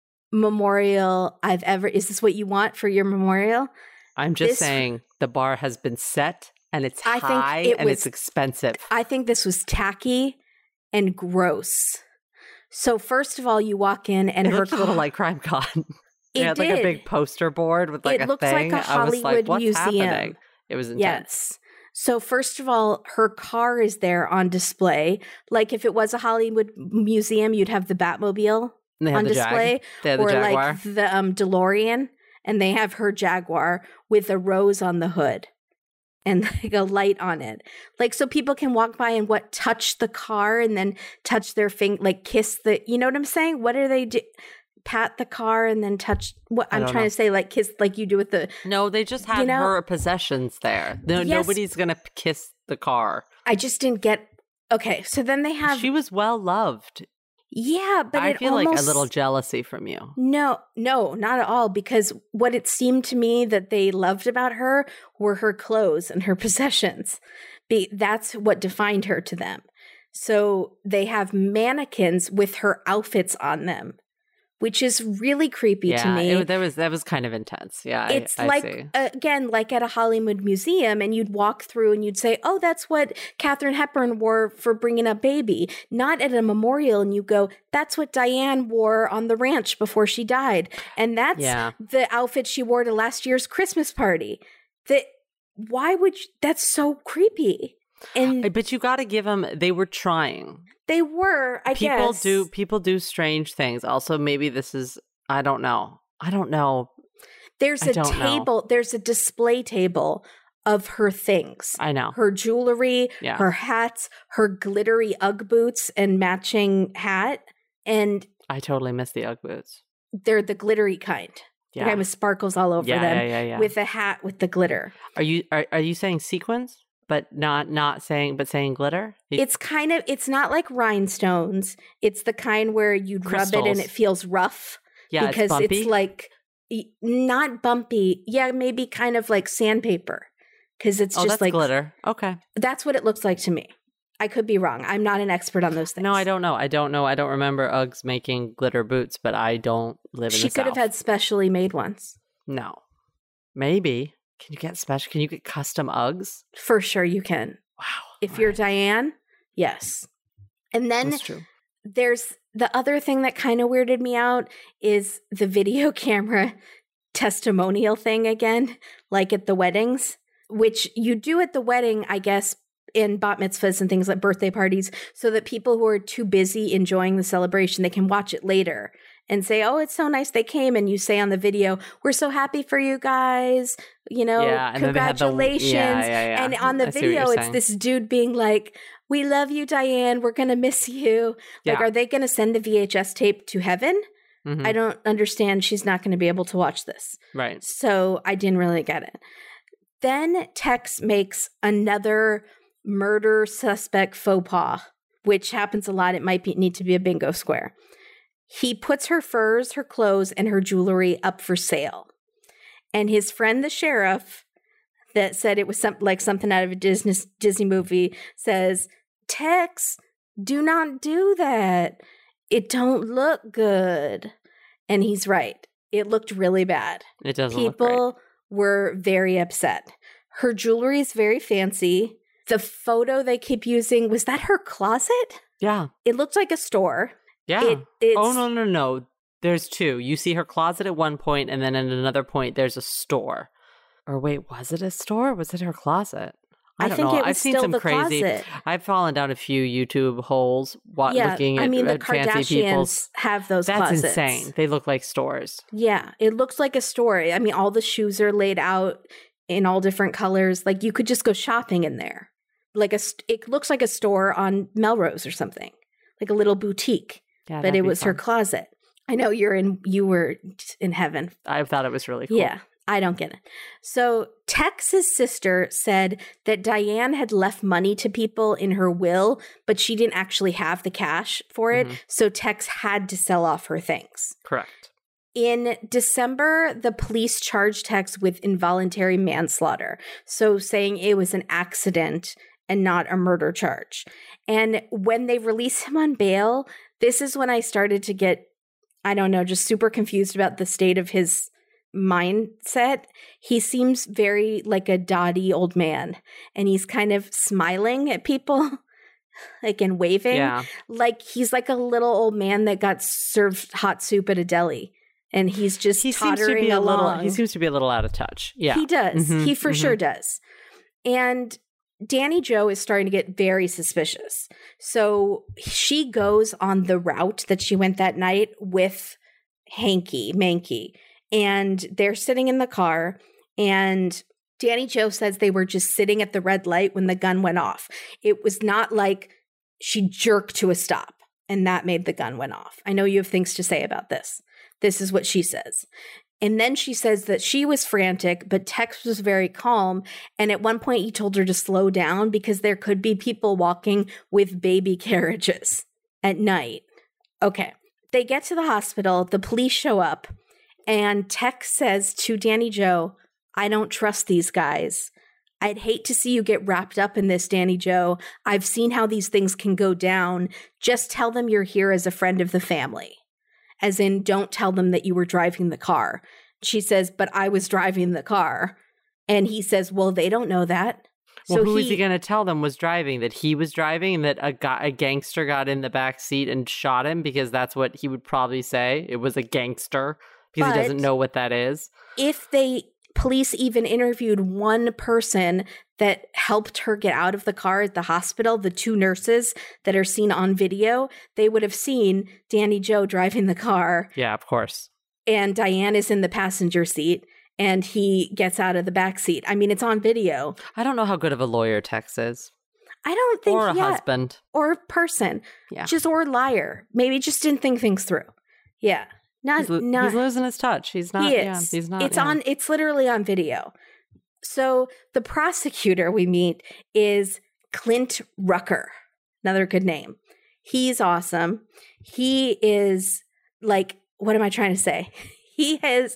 memorial I've ever. Is this what you want for your memorial? I'm just saying the bar has been set and it's high and it's expensive. I think this was tacky and gross. So first of all, you walk in and it looked a little like CrimeCon. It had like a big poster board with like a thing. It looks like a Hollywood museum. Happening? It was intense. Yes. So first of all, her car is there on display. Like if it was a Hollywood museum, you'd have the Batmobile on display. They had the Jaguar. Like the DeLorean. And they have her Jaguar with a rose on the hood and like a light on it. Like so people can walk by and touch the car and then touch their finger, like kiss you know what I'm saying? What do they do? Pat the car and then touch what I'm trying to say, like kiss, like you do with the. No, they just had her possessions there. No, yes. Nobody's going to kiss the car. I just didn't get. Okay. So then they have. She was well loved. Yeah, but I feel like a little jealousy from you. No, not at all. Because what it seemed to me that they loved about her were her clothes and her possessions. That's what defined her to them. So they have mannequins with her outfits on them, which is really creepy to me. That was kind of intense. Yeah, it's I like see. Again, like at a Hollywood museum, and you'd walk through and you'd say, "Oh, that's what Katharine Hepburn wore for bringing up baby." Not at a memorial, and you go, "That's what Diane wore on the ranch before she died," and that's the outfit she wore to last year's Christmas party. That's so creepy. But you got to give them. They were trying. They were, I guess. People do strange things. Also, maybe this is, I don't know. There's a table, there's a display table of her things. I know. Her jewelry, her hats, her glittery Ugg boots and matching hat. And I totally miss the Ugg boots. They're the glittery kind. Yeah. The kind with sparkles all over them. Yeah. With a hat with the glitter. Are you saying sequins? But not saying, but saying glitter? It's not like rhinestones. It's the kind where you'd rub it and it feels rough. Yeah, because it's like, not bumpy. Yeah, maybe kind of like sandpaper. Because it's just that's like glitter. Okay. That's what it looks like to me. I could be wrong. I'm not an expert on those things. No, I don't know. I don't remember Uggs making glitter boots, but I don't live in the South. She could have had specially made ones. No. Maybe. Can you get special? Can you get custom Uggs? For sure you can. Wow. If you're Diane, yes. And then there's the other thing that kind of weirded me out is the video camera testimonial thing again, like at the weddings, which you do at the wedding, I guess, in bat mitzvahs and things like birthday parties, so that people who are too busy enjoying the celebration, they can watch it later and say, oh, it's so nice they came. And you say on the video, we're so happy for you guys, congratulations. And on the video, it's this dude being like, we love you, Diane. We're going to miss you. Like, are they going to send the VHS tape to heaven? Mm-hmm. I don't understand. She's not going to be able to watch this. Right. So I didn't really get it. Then Tex makes another murder suspect faux pas, which happens a lot. It might need to be a bingo square. He puts her furs, her clothes, and her jewelry up for sale. And his friend, the sheriff, that said it was something out of a Disney movie, says, Tex, do not do that. It don't look good. And he's right. It looked really bad. It doesn't look great. People were very upset. Her jewelry is very fancy. The photo they keep using, was that her closet? Yeah. It looked like a store. Yeah. No. There's two. You see her closet at one point, and then at another point, there's a store. Or wait, was it a store? Or was it her closet? I don't know. I've seen some crazy. Closet. I've fallen down a few YouTube holes looking at the fancy people's. Have those That's closets. insane. They look like stores. Yeah, it looks like a store. I mean, all the shoes are laid out in all different colors. Like, you could just go shopping in there. It looks like a store on Melrose or something, like a little boutique. Yeah, but it was her closet. I know you were in heaven. I thought it was really cool. Yeah, I don't get it. So Tex's sister said that Diane had left money to people in her will, but she didn't actually have the cash for it. Mm-hmm. So Tex had to sell off her things. Correct. In December, the police charged Tex with involuntary manslaughter. So saying it was an accident and not a murder charge. And when they release him on bail, this is when I started to get, I don't know, just super confused about the state of his mindset. He seems very like a dotty old man, and he's kind of smiling at people, like, and waving. Yeah. Like he's like a little old man that got served hot soup at a deli. And he's just tottering along. He seems to be a little out of touch. Yeah. He does. Mm-hmm, he for sure does. And Danny Jo is starting to get very suspicious. So she goes on the route that she went that night with Mankey. And they're sitting in the car. And Danny Jo says they were just sitting at the red light when the gun went off. It was not like she jerked to a stop and that made the gun went off. I know you have things to say about this. This is what she says. And then she says that she was frantic, but Tex was very calm. And at one point he told her to slow down because there could be people walking with baby carriages at night. Okay. They get to the hospital. The police show up. And Tex says to Danny Jo, I don't trust these guys. I'd hate to see you get wrapped up in this, Danny Jo. I've seen how these things can go down. Just tell them you're here as a friend of the family. As in, don't tell them that you were driving the car. She says, but I was driving the car. And he says, well, they don't know that. Well, so who is he going to tell them was driving? That he was driving and that a gangster got in the back seat and shot him? Because that's what he would probably say. It was a gangster because he doesn't know what that is. If police even interviewed one person that helped her get out of the car at the hospital, the two nurses that are seen on video, they would have seen Danny Jo driving the car. Yeah, of course. And Diane is in the passenger seat and he gets out of the back seat. I mean, it's on video. I don't know how good of a lawyer Tex is. I don't think Or a husband. Or a person. Yeah. Or a liar. Maybe just didn't think things through. Yeah. He's losing his touch. He's not. He is. Yeah, he's not. It's literally on video. So the prosecutor we meet is Clint Rucker. Another good name. He's awesome. He is like, what am I trying to say? He has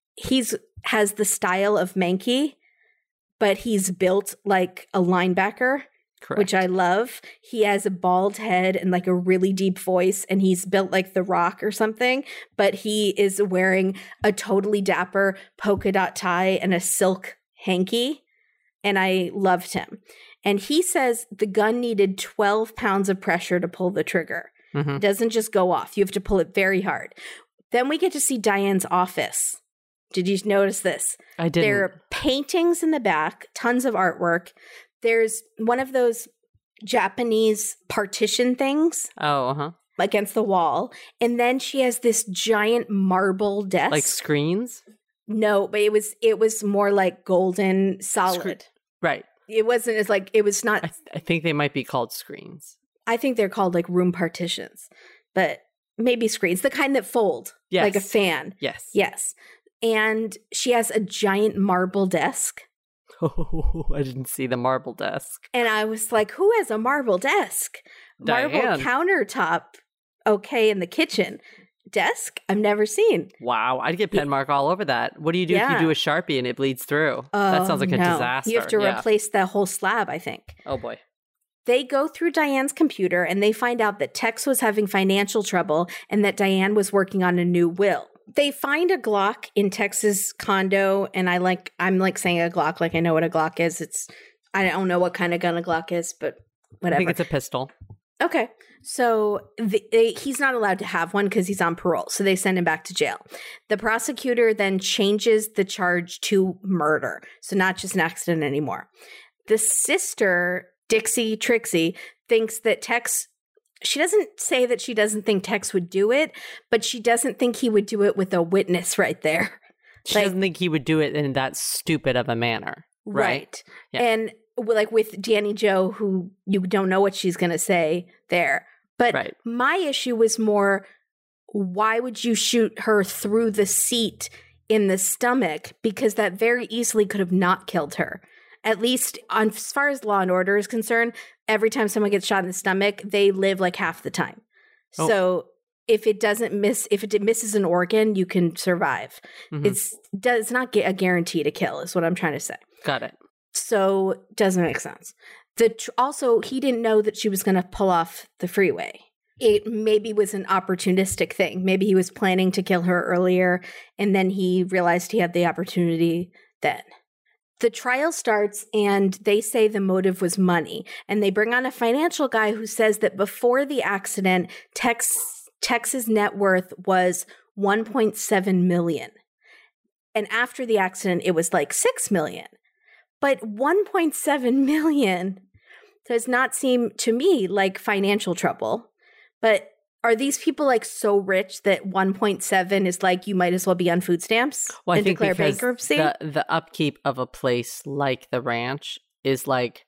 the style of Mankey, but he's built like a linebacker. Correct. Which I love. He has a bald head and like a really deep voice, and he's built like The Rock or something, but he is wearing a totally dapper polka dot tie and a silk hanky, and I loved him. And he says the gun needed 12 pounds of pressure to pull the trigger. Mm-hmm. It doesn't just go off. You have to pull it very hard. Then we get to see Diane's office. Did you notice this? I didn't. There are paintings in the back, tons of artwork. There's one of those Japanese partition things. Oh, uh-huh. Against the wall. And then she has this giant marble desk. Like screens? No, but it was more like golden solid. Right. It wasn't as like, it was not. I think they might be called screens. I think they're called like room partitions, but maybe screens, the kind that fold. Yes. Like a fan. Yes. Yes. And she has a giant marble desk. Oh, I didn't see the marble desk. And I was like, who has a marble desk? Diane. Marble countertop. Okay, in the kitchen. Desk? I've never seen. Wow, I'd get pen mark all over that. What do you do if you do a Sharpie and it bleeds through? That sounds like a disaster. You have to replace the whole slab, I think. Oh, boy. They go through Diane's computer and they find out that Tex was having financial trouble and that Diane was working on a new will. They find a Glock in Tex's condo, and I'm like saying a Glock like I know what a Glock is. I don't know what kind of gun a Glock is, but whatever. I think it's a pistol. Okay. So he's not allowed to have one because he's on parole. So they send him back to jail. The prosecutor then changes the charge to murder. So not just an accident anymore. The sister, Trixie, thinks that Tex, she doesn't say that she doesn't think Tex would do it, but she doesn't think he would do it with a witness right there. She doesn't think he would do it in that stupid of a manner. Right. Yeah. And like with Danny Jo, who you don't know what she's going to say there. But my issue was more, why would you shoot her through the seat in the stomach? Because that very easily could have not killed her. At least as far as Law and Order is concerned, every time someone gets shot in the stomach, they live like half the time. Oh. So if it misses an organ, you can survive. Mm-hmm. It's not a guarantee to kill is what I'm trying to say. Got it. So doesn't make sense. Also, he didn't know that she was going to pull off the freeway. It maybe was an opportunistic thing. Maybe he was planning to kill her earlier, and then he realized he had the opportunity then. The trial starts, and they say the motive was money. And they bring on a financial guy who says that before the accident, Tex's net worth was $1.7 million. And after the accident, it was like $6 million. But $1.7 million does not seem to me like financial trouble. But are these people like so rich that 1.7 is like you might as well be on food stamps and declare bankruptcy? The upkeep of a place like the ranch is like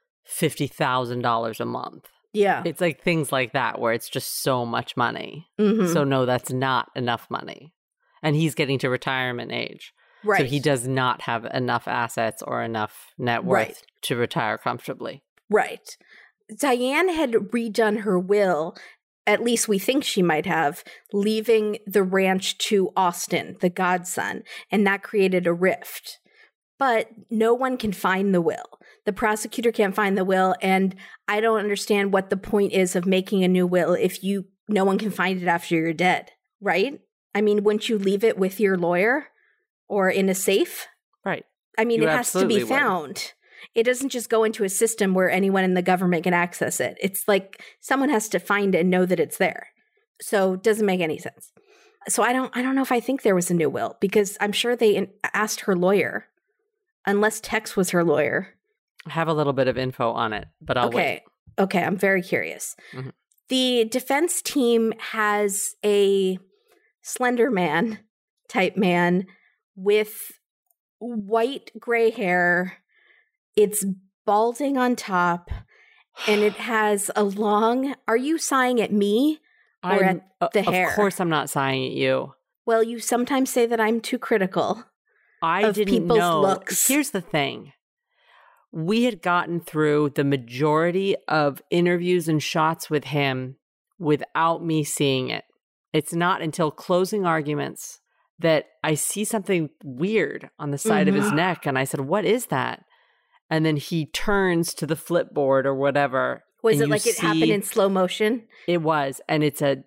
$50,000 a month. Yeah. It's like things like that where it's just so much money. Mm-hmm. So no, that's not enough money. And he's getting to retirement age. Right. So he does not have enough assets or enough net worth to retire comfortably. Right. Diane had redone her will, at least we think she might have, leaving the ranch to Austin, the godson, and that created a rift. But no one can find the will. The prosecutor can't find the will, and I don't understand what the point is of making a new will if no one can find it after you're dead, right? I mean, wouldn't you leave it with your lawyer? Or in a safe? Right. I mean, it has to be found. It doesn't just go into a system where anyone in the government can access it. It's like someone has to find it and know that it's there. So it doesn't make any sense. So I don't know if I think there was a new will because I'm sure they asked her lawyer, unless Tex was her lawyer. I have a little bit of info on it, but I'll wait. Okay, I'm very curious. Mm-hmm. The defense team has a Slender Man type man with white gray hair. It's balding on top, and it has a long... Are you sighing at me or at the hair? Of course I'm not sighing at you. Well, you sometimes say that I'm too critical of didn't people's know. looks. Here's the thing. We had gotten through the majority of interviews and shots with him without me seeing it. It's not until closing arguments that I see something weird on the side of his neck. And I said, what is that? And then he turns to the flipboard or whatever. Was it like it happened in slow motion? It was. And it's a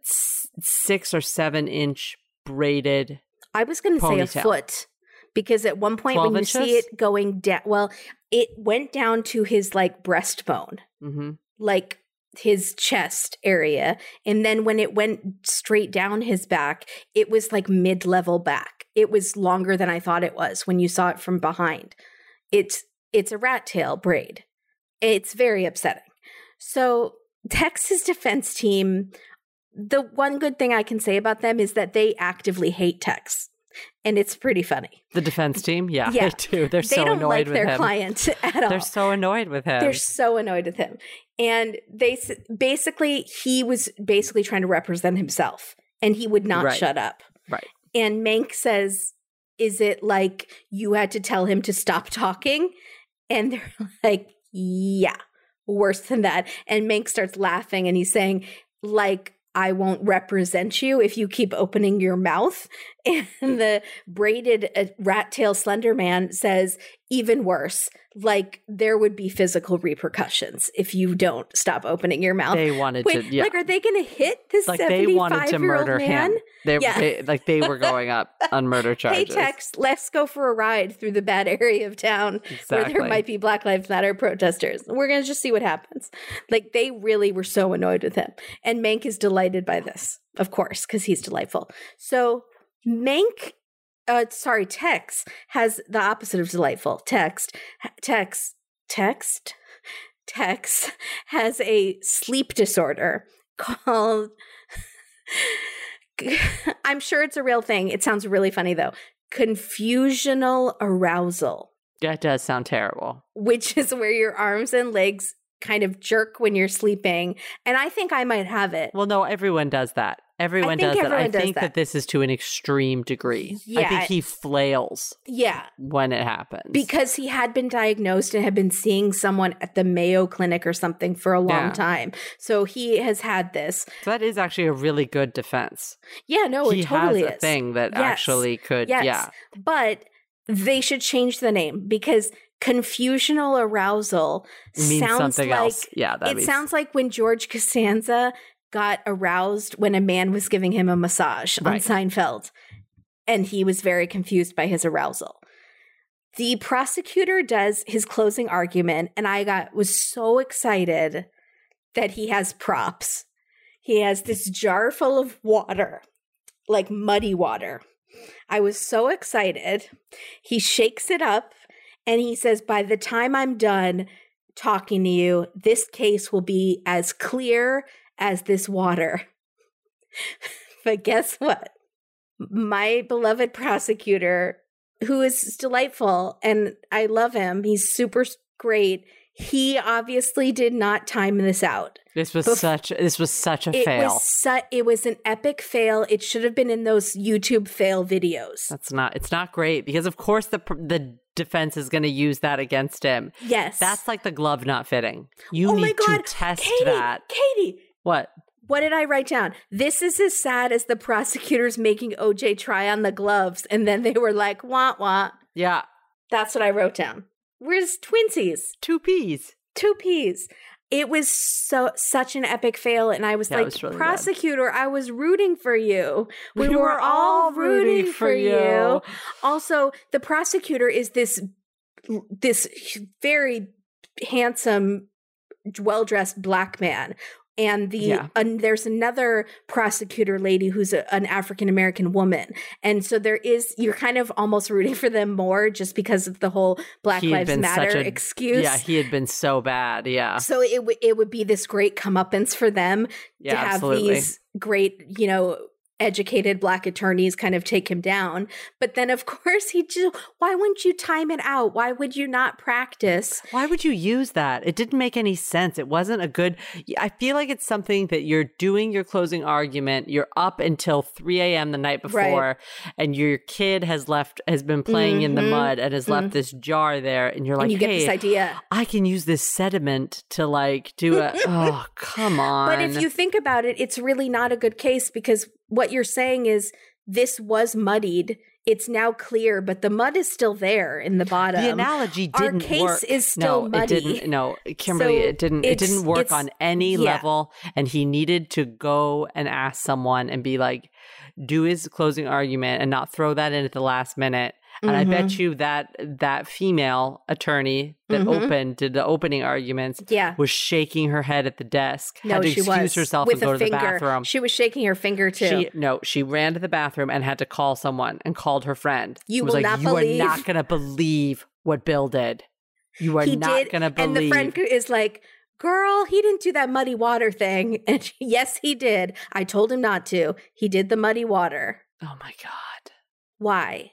6 or 7 inch braided I was going to say a foot. Because at one point when you see it going down, well, it went down to his like breastbone. Mm-hmm. Like his chest area. And then when it went straight down his back, it was like mid-level back. It was longer than I thought it was when you saw it from behind. It's a rat tail braid. It's very upsetting. So Tex's defense team, the one good thing I can say about them is that they actively hate Tex. And it's pretty funny. The defense team? Yeah, they do. They're so annoyed with him. They don't like their client at all. They're so annoyed with him. They're so annoyed with him. And he was basically trying to represent himself. And he would not shut up. Right. And Mank says, is it like you had to tell him to stop talking? And they're like, yeah, worse than that. And Mank starts laughing and he's saying, like, I won't represent you if you keep opening your mouth. And the braided rat tail slender man says, even worse, like there would be physical repercussions if you don't stop opening your mouth. They wanted to, yeah. Like, are they going to hit this 75-year-old man? They wanted to murder him. They were going up on murder charges. Hey, Tex, let's go for a ride through the bad area of town where there might be Black Lives Matter protesters. We're going to just see what happens. Like, they really were so annoyed with him. And Mank is delighted by this, of course, because he's delightful. So Tex has the opposite of delightful. Tex has a sleep disorder called, I'm sure it's a real thing. It sounds really funny though. Confusional arousal. That does sound terrible. Which is where your arms and legs kind of jerk when you're sleeping. And I think I might have it. Well, no, everyone does that. Everyone does that. I think that this is to an extreme degree. Yeah, I think he flails when it happens. Because he had been diagnosed and had been seeing someone at the Mayo Clinic or something for a long time. So he has had this. So that is actually a really good defense. Yeah, no, it totally is. He has a thing that actually could, But they should change the name because confusional arousal sounds something like else. Yeah, it sounds like when George Costanza got aroused when a man was giving him a massage on Seinfeld, and he was very confused by his arousal. The prosecutor does his closing argument, and I was so excited that he has props. He has this jar full of water, like muddy water. I was so excited. He shakes it up, and he says, by the time I'm done talking to you, this case will be as clear as this water. But guess what? My beloved prosecutor, who is delightful, and I love him, he's super great. He obviously did not time this out. This was such a fail. It was an epic fail. It should have been in those YouTube fail videos. It's not great because of course the defense is going to use that against him. Yes. That's like the glove not fitting. You need to test that. Katie. What? What did I write down? This is as sad as the prosecutors making OJ try on the gloves, and then they were like, wah, wah. Yeah. That's what I wrote down. Where's twinsies? 2 Ps. 2 Ps. It was such an epic fail, and I was like, really prosecutor, bad. I was rooting for you. We were all rooting for you. Also, the prosecutor is this very handsome, well-dressed black man. And there's another prosecutor lady who's an African-American woman. And so you're kind of almost rooting for them more just because of the whole Black Lives Matter excuse. Yeah, he had been so bad, yeah. So it would be this great comeuppance for them to have these great, educated black attorneys kind of take him down. But then, of course, why wouldn't you time it out? Why would you not practice? Why would you use that? It didn't make any sense. It wasn't I feel like it's something that you're doing your closing argument. You're up until 3 a.m. the night before, and your kid has been playing in the mud and has left this jar there. And you're like, you get this idea. I can use this sediment to do oh, come on. But if you think about it, it's really not a good case because what you're saying is this was muddied. It's now clear, but the mud is still there in the bottom. The analogy didn't work. Our case is still muddy. It didn't. No, Kimberly, it didn't work on any level. And he needed to go and ask someone and be like, do his closing argument and not throw that in at the last minute. And I bet you that female attorney that did the opening arguments was shaking her head at the desk. No, had to she excuse herself and go to the bathroom. She was shaking her finger too. She ran to the bathroom and had to call someone and called her friend. You will not believe. You are not going to believe what Bill did. You are not going to believe. And the friend is like, girl, he didn't do that muddy water thing. And yes, he did. I told him not to. He did the muddy water. Oh my God. Why?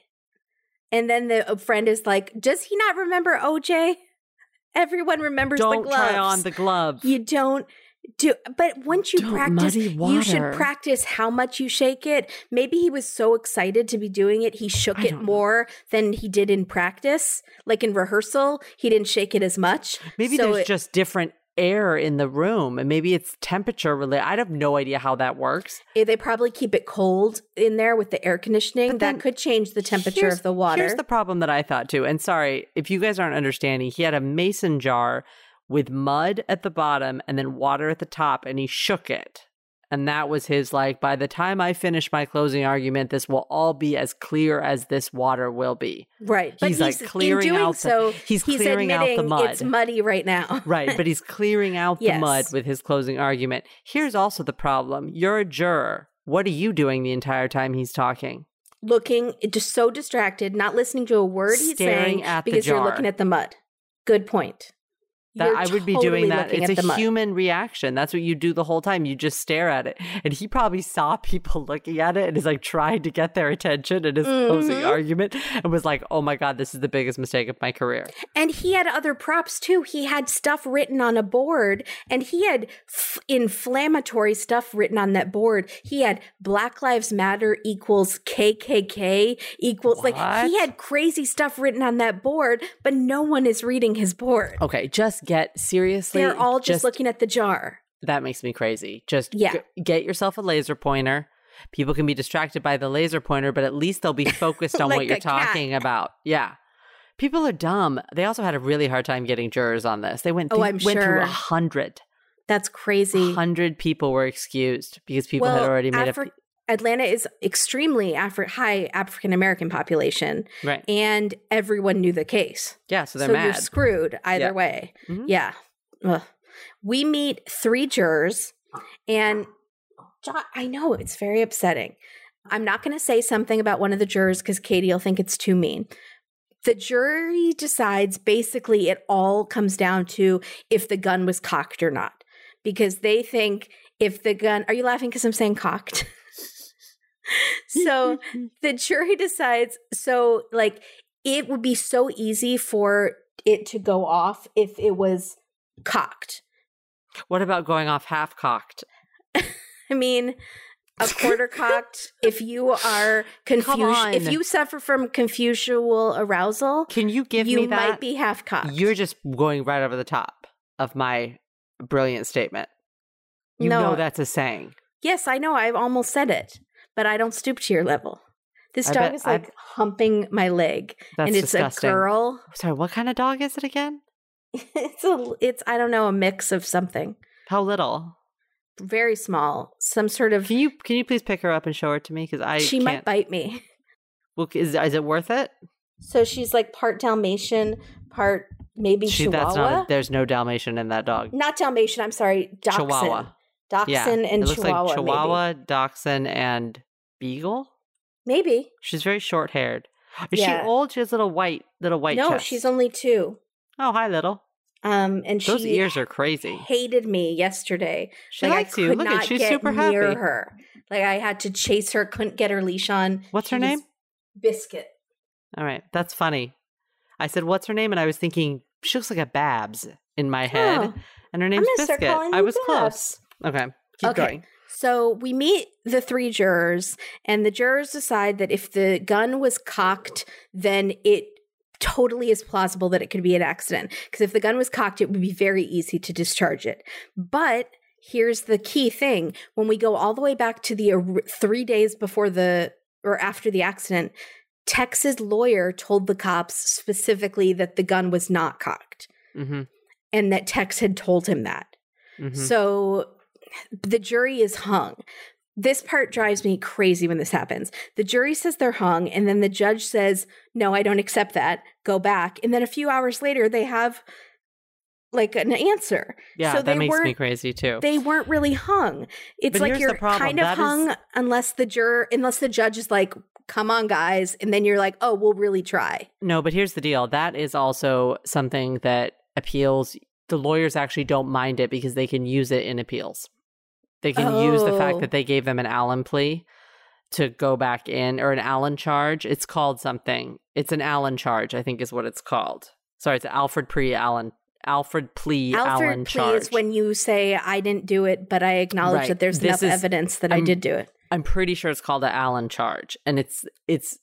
And then the friend is like, does he not remember OJ? Everyone remembers the gloves. Don't try on the gloves. You don't do, but once you practice, you should practice how much you shake it. Maybe he was so excited to be doing it, he shook it more than he did in practice. Like in rehearsal, he didn't shake it as much. Maybe there's just different air in the room, and maybe it's temperature related. I have no idea how that works. They probably keep it cold in there with the air conditioning. That could change the temperature of the water. Here's the problem that I thought too. And sorry, if you guys aren't understanding, he had a mason jar with mud at the bottom and then water at the top, and he shook it. And that was his, like, by the time I finish my closing argument, this will all be as clear as this water will be. Right. He's like clearing out he's clearing out the mud. It's muddy right now. Right. But he's clearing out the mud with his closing argument. Here's also the problem. You're a juror. What are you doing the entire time he's talking? Looking, just so distracted, not listening to a word he's saying because you're looking at the mud. Good point. That I would be doing that. It's a human reaction. That's what you do the whole time. You just stare at it. And he probably saw people looking at it and is like trying to get their attention in his closing argument and was like, oh my God, this is the biggest mistake of my career. And he had other props too. He had stuff written on a board, and he had inflammatory stuff written on that board. He had Black Lives Matter equals KKK equals like he had crazy stuff written on that board, but no one is reading his board. Okay, seriously. They're all just looking at the jar. That makes me crazy. Just get yourself a laser pointer. People can be distracted by the laser pointer, but at least they'll be focused on what you're talking about. Yeah. People are dumb. They also had a really hard time getting jurors on this. They went through 100. That's crazy. 100 people were excused because people had already made up. Atlanta is extremely high African-American population. Right. And everyone knew the case. Yeah, so they're mad. So you're screwed either way. Mm-hmm. Yeah. Ugh. We meet 3 jurors, and I know it's very upsetting. I'm not going to say something about one of the jurors because Katie will think it's too mean. The jury decides basically it all comes down to if the gun was cocked or not. Because they think if the gun – are you laughing because I'm saying cocked? So the jury decides, it would be so easy for it to go off if it was cocked. What about going off half cocked? I mean, a quarter cocked, if you are confused, if you suffer from confusional arousal, can you give me that? You might be half cocked. You're just going right over the top of my brilliant statement. You know that's a saying. Yes, I know. I've almost said it. But I don't stoop to your level. This dog is humping my leg. That's disgusting. A girl. Sorry, what kind of dog is it again? It's I don't know, a mix of something. How little? Very small. Some sort of. Can you please pick her up and show her to me? Because she might bite me. Well, is it worth it? So she's like part Dalmatian, part maybe Chihuahua. There's no Dalmatian in that dog. Not Dalmatian. I'm sorry, Dachshund. Chihuahua. Dachshund and it looks Chihuahua. Like Chihuahua, maybe. Dachshund, and Beagle? Maybe. She's very short-haired. Is she old? She has little white No, chest. she's only 2. Oh, hi, little. And those ears are crazy. Hated me yesterday. She likes you. Look at she's super happy. Near her. Like I had to chase her, couldn't get her leash on. What's her name? Biscuit. All right, that's funny. I said, "What's her name?" And I was thinking she looks like a Babs in my head, and her name's Biscuit. I was close. Okay. Keep going. So we meet the 3 jurors, and the jurors decide that if the gun was cocked, then it totally is plausible that it could be an accident. Because if the gun was cocked, it would be very easy to discharge it. But here's the key thing. When we go all the way back to the 3 days before after the accident, Tex's lawyer told the cops specifically that the gun was not cocked. Mm-hmm. And that Tex had told him that. Mm-hmm. So the jury is hung. this part drives me crazy when this happens. The jury says they're hung, and then the judge says, no, I don't accept that. Go back. And then a few hours later, they have like an answer. Yeah, so that makes me crazy too. They weren't really hung. It's like you're kind of hung unless the judge is like, come on, guys. And then you're like, oh, we'll really try. No, but here's the deal. That is also something that appeals, the lawyers actually don't mind it because they can use it in appeals. They can use the fact that they gave them an Allen plea to go back in, or an Allen charge. It's called something. It's an Allen charge, I think is what it's called. Sorry, it's an Alfred plea Allen charge. Is when you say, I didn't do it, but I acknowledge that there's enough evidence that I did do it. I'm pretty sure it's called an Allen charge. And it's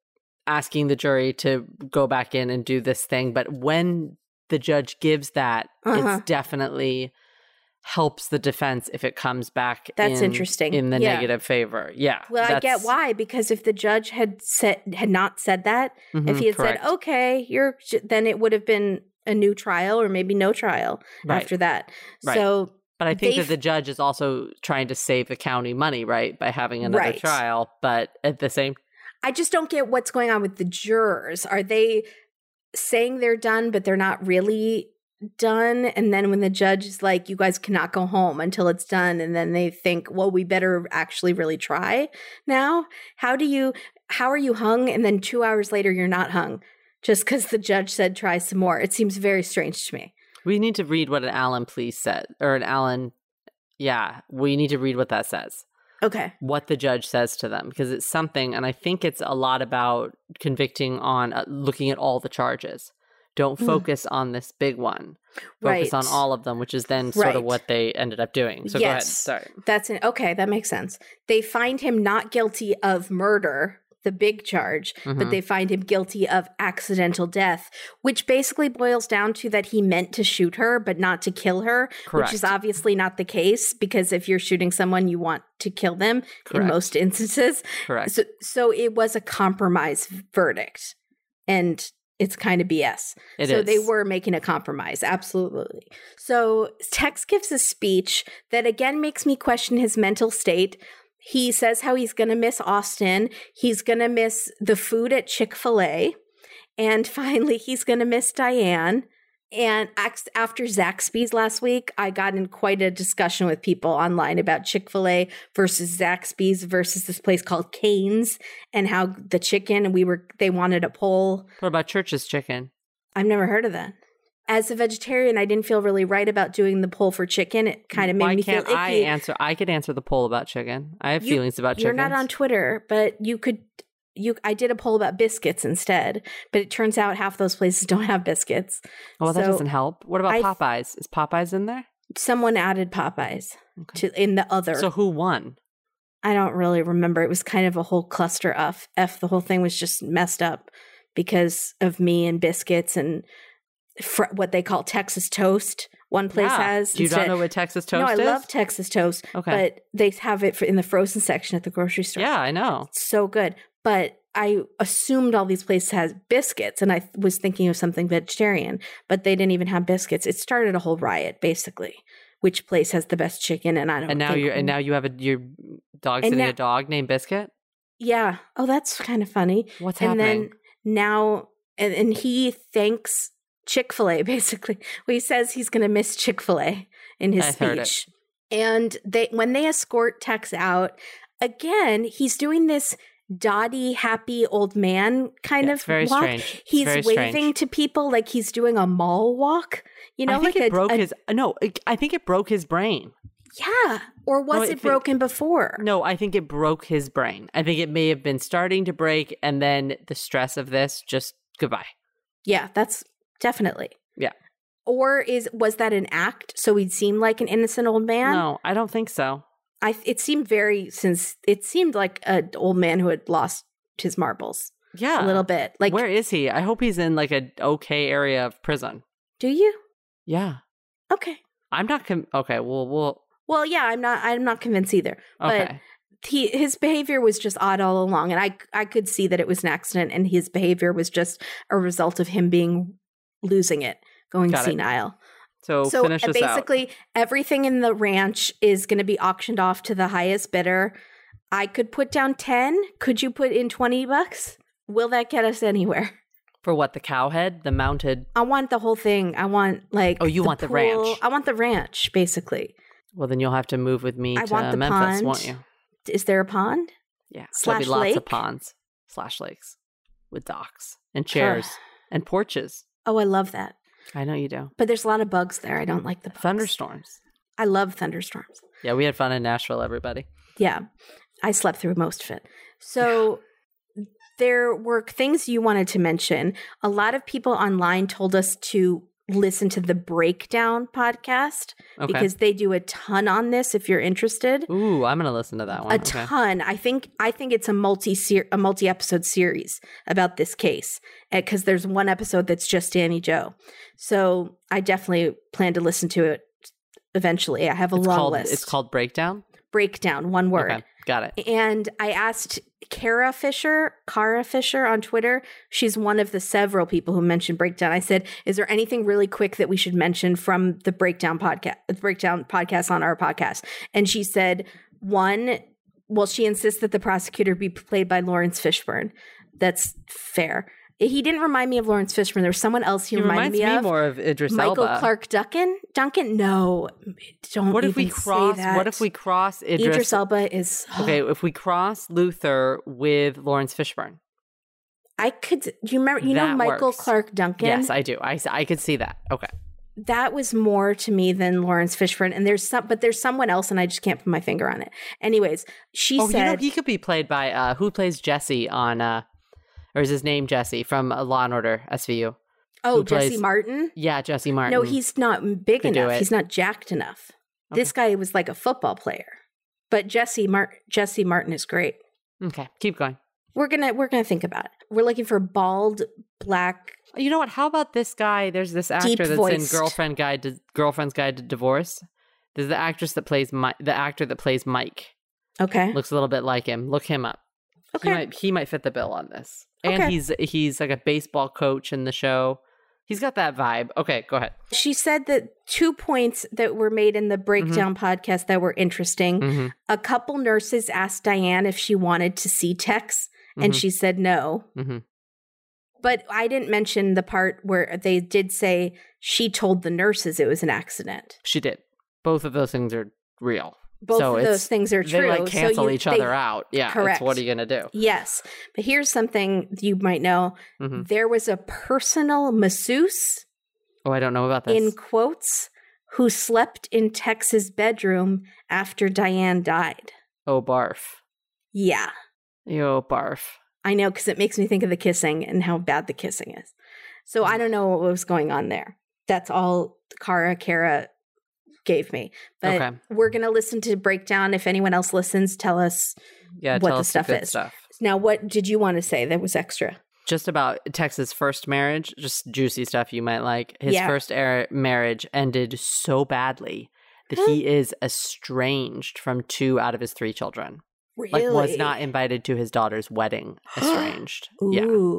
asking the jury to go back in and do this thing. But when the judge gives that, it's definitely helps the defense if it comes back interesting. In the negative favor. Yeah. Well, I get why, because if the judge had not said that, if he had said, okay, then it would have been a new trial or maybe no trial after that. Right. So, but I think that the judge is also trying to save the county money, right, by having another trial. But at the same, I just don't get what's going on with the jurors. Are they saying they're done, but they're not really done? And then when the judge is like, you guys cannot go home until it's done, and then they think, well, we better actually really try now. How are you hung, and then 2 hours later you're not hung just because the judge said try some more? It seems very strange to me. We need to read what an Allen plea said, or an Allen. Yeah, we need to read what that says. Okay. What the judge says to them, because it's something, and I think it's a lot about convicting on looking at all the charges. Don't focus on this big one. Focus on all of them, which is then sort of what they ended up doing. So go ahead. Sorry. Okay, that makes sense. They find him not guilty of murder, the big charge, but they find him guilty of accidental death, which basically boils down to that he meant to shoot her, but not to kill her, which is obviously not the case, because if you're shooting someone, you want to kill them in most instances. Correct. So it was a compromise verdict, and it's kind of BS. So they were making a compromise. Absolutely. So Tex gives a speech that again makes me question his mental state. He says how he's going to miss Austin. He's going to miss the food at Chick-fil-A. And finally, he's going to miss Diane. And after Zaxby's last week, I got in quite a discussion with people online about Chick-fil-A versus Zaxby's versus this place called Cane's, and how the chicken, they wanted a poll. What about Church's Chicken? I've never heard of that. As a vegetarian, I didn't feel really right about doing the poll for chicken. It kind of made me feel icky. I could answer the poll about chicken. I have feelings about chicken. You're not on Twitter, but you could. I did a poll about biscuits instead, but it turns out half those places don't have biscuits. Well, that doesn't help. What about Popeyes? Is Popeyes in there? Someone added Popeyes in the other. So who won? I don't really remember. It was kind of a whole cluster F. The whole thing was just messed up because of me and biscuits and what they call Texas toast. One place has. You don't know what Texas toast is? No, I love Texas toast. Okay. But they have it in the frozen section at the grocery store. Yeah, I know. It's so good. But I assumed all these places had biscuits, and I was thinking of something vegetarian, but they didn't even have biscuits. It started a whole riot, basically. Which place has the best chicken? And I don't. And now you have your dog sitting a dog named Biscuit. Yeah. Oh, that's kind of funny. What's happening? And then now, and he thanks Chick-fil-A, basically. Well, he says he's going to miss Chick-fil-A in his speech. And when they escort Tex out, again, he's doing this dotty, happy old man kind of very walk. Strange. He's waving to people like he's doing a mall walk. You know, I think I think it broke his brain. Yeah. Or was it broken before? No, I think it broke his brain. I think it may have been starting to break, and then the stress of this, just goodbye. Yeah, that's definitely. Yeah. Or was that an act? So he'd seem like an innocent old man? No, I don't think so. It seemed like an old man who had lost his marbles. Yeah. A little bit. Like, where is he? I hope he's in like an okay area of prison. Do you? Yeah. Okay. I'm not okay, we'll Well, yeah, I'm not convinced either. Okay. But his behavior was just odd all along, and I could see that it was an accident, and his behavior was just a result of him losing it, going senile. So finish us basically, everything in the ranch is going to be auctioned off to the highest bidder. I could put down 10. Could you put in $20? Will that get us anywhere? For what, the cow head? The mounted? I want the whole thing. I want like you want the ranch. I want the ranch, basically. Well, then you'll have to move with me to Memphis, pond. won't you? Is there a pond? Yeah. / There'll be lots lake? of ponds / lakes with docks and chairs and porches. Oh, I love that. I know you do. But there's a lot of bugs there. I don't like the bugs. Thunderstorms. I love thunderstorms. Yeah, we had fun in Nashville, everybody. Yeah. I slept through most of it. So there were things you wanted to mention. A lot of people online told us to listen to the Breakdown podcast because they do a ton on this if you're interested. Ooh, I'm going to listen to that one. A ton. I think it's a multi-episode series about this case because there's one episode that's just Danny Joe. So I definitely plan to listen to it eventually. I have a long list. It's called Breakdown? Breakdown, one word. Okay, got it. And I asked Kara Fisher on Twitter. She's one of the several people who mentioned Breakdown. I said, is there anything really quick that we should mention from the Breakdown podcast on our podcast? And she said, she insists that the prosecutor be played by Lawrence Fishburne. That's fair. He didn't remind me of Lawrence Fishburne. There was someone else he reminded me of. He reminds me more of Idris Elba. Michael Clark Duncan? No, don't what even if we cross, say that. What if we cross Idris Elba is... Okay, if we cross Luther with Lawrence Fishburne. I could... Do you remember... You know Michael Clark Duncan? Yes, I do. I could see that. Okay. That was more to me than Lawrence Fishburne. And there's someone else and I just can't put my finger on it. Anyways, she said... he could be played by... who plays Jesse on... or is his name Jesse from Law and Order SVU? Oh, Jesse Martin? Yeah, Jesse Martin. No, he's not big enough. He's not jacked enough. Okay. This guy was like a football player. But Jesse Martin is great. Okay, keep going. We're gonna think about it. We're looking for bald, black. You know what? How about this guy? There's this actor that's in Girlfriend's Guide to Divorce. There's the actress that plays the actor that plays Mike. Okay, looks a little bit like him. Look him up. Okay, he might fit the bill on this. And he's like a baseball coach in the show. He's got that vibe. Okay, go ahead. She said that 2 points that were made in the Breakdown podcast that were interesting. Mm-hmm. A couple nurses asked Diane if she wanted to see Tex, and she said no. Mm-hmm. But I didn't mention the part where they did say she told the nurses it was an accident. She did. Both of those things are real. Both of those things are true. They cancel each other out. Yeah, correct. What are you going to do? Yes. But here's something you might know. Mm-hmm. There was a personal masseuse. Oh, I don't know about this. In quotes, who slept in Tex's bedroom after Diane died. Oh, barf. Yeah. Oh, barf. I know, because it makes me think of the kissing and how bad the kissing is. So I don't know what was going on there. That's all Kara gave me. But we're going to listen to Breakdown. If anyone else listens, tell us what the stuff is. Now, what did you want to say that was extra? Just about Tex's first marriage, just juicy stuff you might like. His first marriage ended so badly that he is estranged from 2 out of his 3 children. Really? Like, was not invited to his daughter's wedding, estranged. Ooh.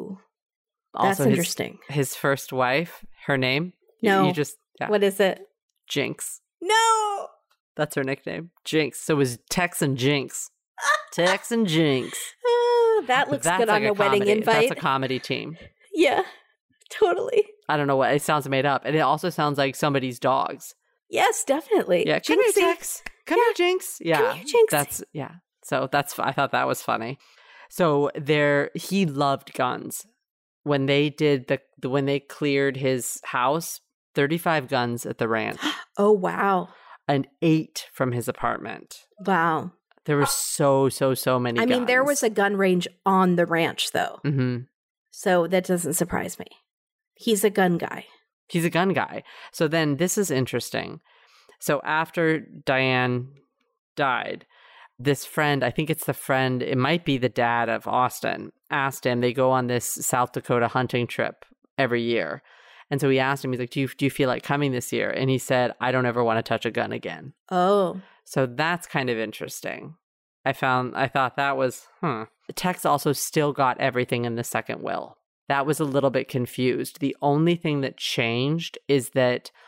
Yeah. Also, that's interesting. His first wife, her name? No. What is it? Jinx. No! That's her nickname. Jinx. So it was Tex and Jinx. Tex and Jinx. That looks good on a wedding invite. That's a comedy team. Yeah, totally. I don't know what. It sounds made up. And it also sounds like somebody's dogs. Yes, definitely. Yeah, come here, Tex. Come here, Jinx. Yeah. Come here, Jinx. So I thought that was funny. So he loved guns. When they when they cleared his house, 35 guns at the ranch. Oh, wow. And 8 from his apartment. Wow. There were so many guns. I mean, there was a gun range on the ranch, though. Mm-hmm. So that doesn't surprise me. He's a gun guy. He's a gun guy. So then this is interesting. So after Diane died, this friend, I think it's the friend, it might be the dad of Austin, asked him, they go on this South Dakota hunting trip every year. And so he asked him, he's like, do you feel like coming this year? And he said, I don't ever want to touch a gun again. Oh. So that's kind of interesting. I thought that was, Tex also still got everything in the second will. That was a little bit confused. The only thing that changed is that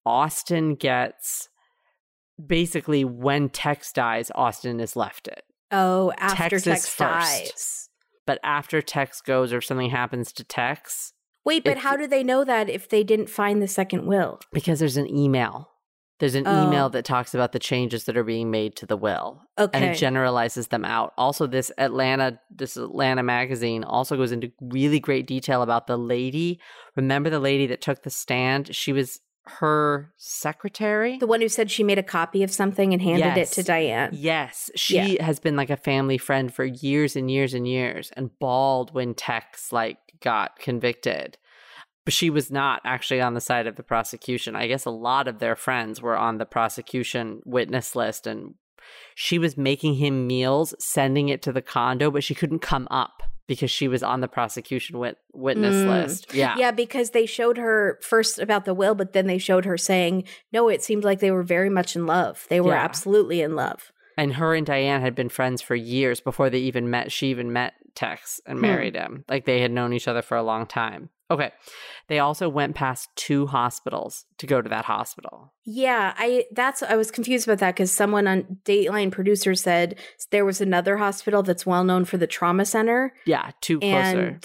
Austin gets, basically when Tex dies, Austin is left it. Oh, after Tex dies. First. But after Tex goes or something happens to Tex. Wait, but how do they know that if they didn't find the second will? Because there's an email. There's an email that talks about the changes that are being made to the will. Okay. And it generalizes them out. Also, this Atlanta magazine also goes into really great detail about the lady. Remember the lady that took the stand? She was her secretary? The one who said she made a copy of something and handed it to Diane. Yes. She has been like a family friend for years and years and years, and bawled when Tex got convicted. But she was not actually on the side of the prosecution. I guess a lot of their friends were on the prosecution witness list, and she was making him meals, sending it to the condo, but she couldn't come up because she was on the prosecution witness list. Yeah. Yeah, because they showed her first about the will, but then they showed her saying, no, it seemed like they were very much in love. They were absolutely in love. And her and Diane had been friends for years before they even met. She even met Tex and married him. Like, they had known each other for a long time. Okay. They also went past 2 hospitals to go to that hospital. Yeah, I was confused about that because someone on Dateline producer said there was another hospital that's well known for the trauma center. Yeah, 2 closer.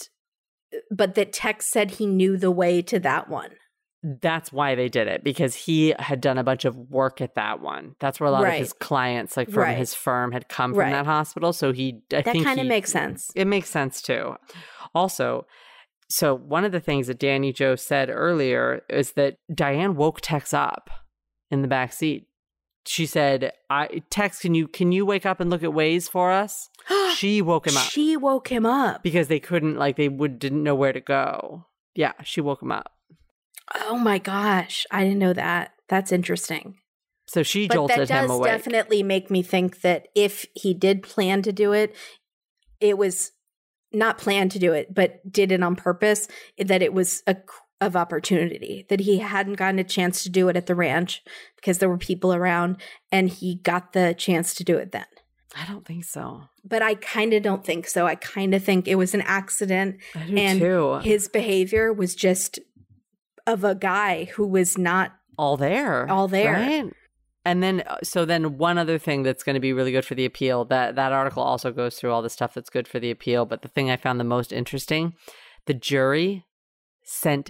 But that Tex said he knew the way to that one. That's why they did it, because he had done a bunch of work at that one. That's where a lot of his clients, like from his firm, had come from that hospital. So that kind of makes sense. It makes sense too. Also, so one of the things that Danny Jo said earlier is that Diane woke Tex up in the back seat. She said, Tex, can you wake up and look at Waze for us? She woke him up. She woke him up. Because they couldn't, didn't know where to go. Yeah, she woke him up. Oh my gosh. I didn't know that. That's interesting. So she jolted him awake. But that does definitely make me think that if he did plan to do it, it was not planned to do it, but did it on purpose, that it was of opportunity, that he hadn't gotten a chance to do it at the ranch because there were people around, and he got the chance to do it then. I don't think so. But I kind of don't think so. I kind of think it was an accident. I do too. His behavior was just of a guy who was not all there. Right? And then, one other thing that's going to be really good for the appeal, that article also goes through all the stuff that's good for the appeal. But the thing I found the most interesting, the jury sent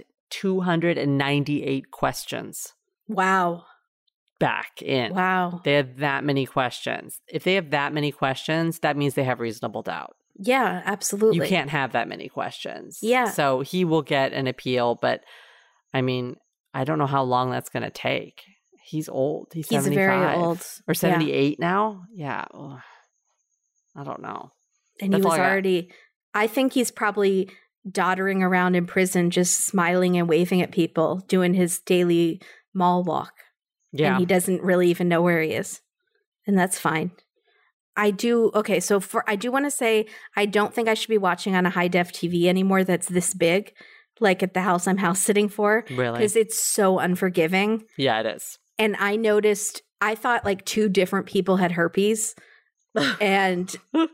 298 questions. Wow. Back in. Wow. They have that many questions. If they have that many questions, that means they have reasonable doubt. Yeah, absolutely. You can't have that many questions. Yeah. So he will get an appeal, but I mean, I don't know how long that's going to take. He's old. He's 75. Very old. Or 78 now? Yeah. Ugh. I don't know. And that's he was already, I think he's probably doddering around in prison, just smiling and waving at people, doing his daily mall walk. Yeah. And he doesn't really even know where he is. And that's fine. I do want to say, I don't think I should be watching on a high def TV anymore that's this big, like at the house I'm house sitting for. Really? Because it's so unforgiving. Yeah, it is. And I noticed, I thought 2 different people had herpes. And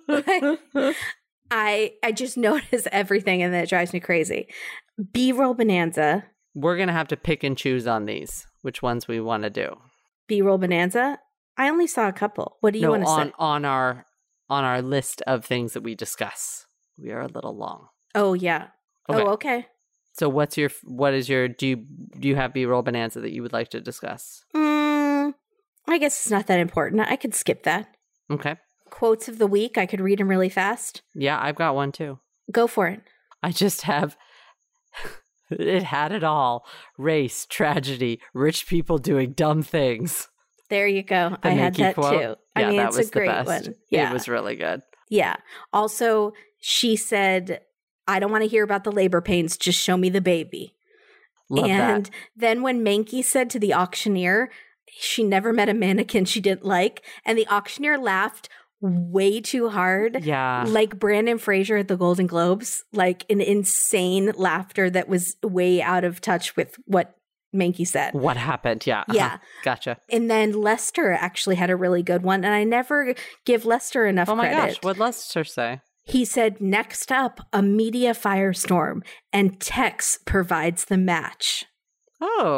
I just notice everything, and then it drives me crazy. B-roll bonanza. We're going to have to pick and choose on these, which ones we want to do. B-roll bonanza? I only saw a couple. What do you want to say? On our list of things that we discuss. We are a little long. Oh, yeah. Okay. Oh, okay. So do you have B-roll bonanza that you would like to discuss? I guess it's not that important. I could skip that. Okay. Quotes of the week. I could read them really fast. Yeah, I've got one too. Go for it. I just have, it had it all. Race, tragedy, rich people doing dumb things. There you go. I had that quote. Too. Yeah, I mean, it's a great one. Yeah. It was really good. Yeah. Also, she said, I don't want to hear about the labor pains. Just show me the baby. Love and that. Then when Mankey said to the auctioneer, she never met a mannequin she didn't like, and the auctioneer laughed way too hard. Yeah. Like Brandon Fraser at the Golden Globes, like an insane laughter that was way out of touch with what Mankey said. What happened? Yeah. Yeah. Gotcha. And then Lester actually had a really good one, and I never give Lester enough credit. Oh my gosh, what'd Lester say? He said, next up, a media firestorm, and Tex provides the match. Oh,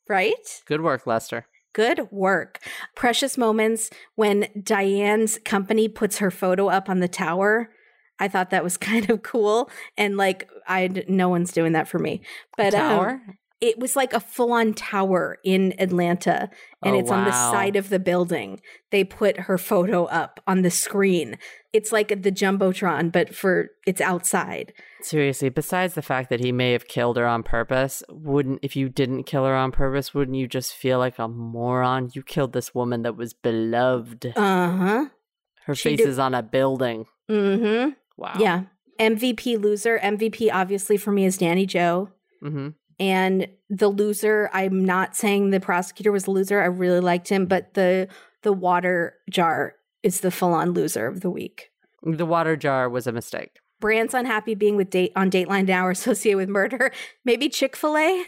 Right? Good work, Lester. Good work. Precious moments when Diane's company puts her photo up on the tower. I thought that was kind of cool. And like, no one's doing that for me. But tower? It was like a full-on tower in Atlanta, and it's on the side of the building. They put her photo up on the screen. It's like the Jumbotron, but it's outside. Seriously, besides the fact that he may have killed her on purpose, if you didn't kill her on purpose, wouldn't you just feel like a moron? You killed this woman that was beloved. Uh-huh. Her face is on a building. Mm-hmm. Wow. Yeah. MVP loser. MVP obviously for me is Danny Joe. Mm-hmm. And the loser, I'm not saying the prosecutor was a loser. I really liked him, but the water jar is the full-on loser of the week. The water jar was a mistake. Brand's unhappy being on Dateline Now or associated with murder. Maybe Chick-fil-A?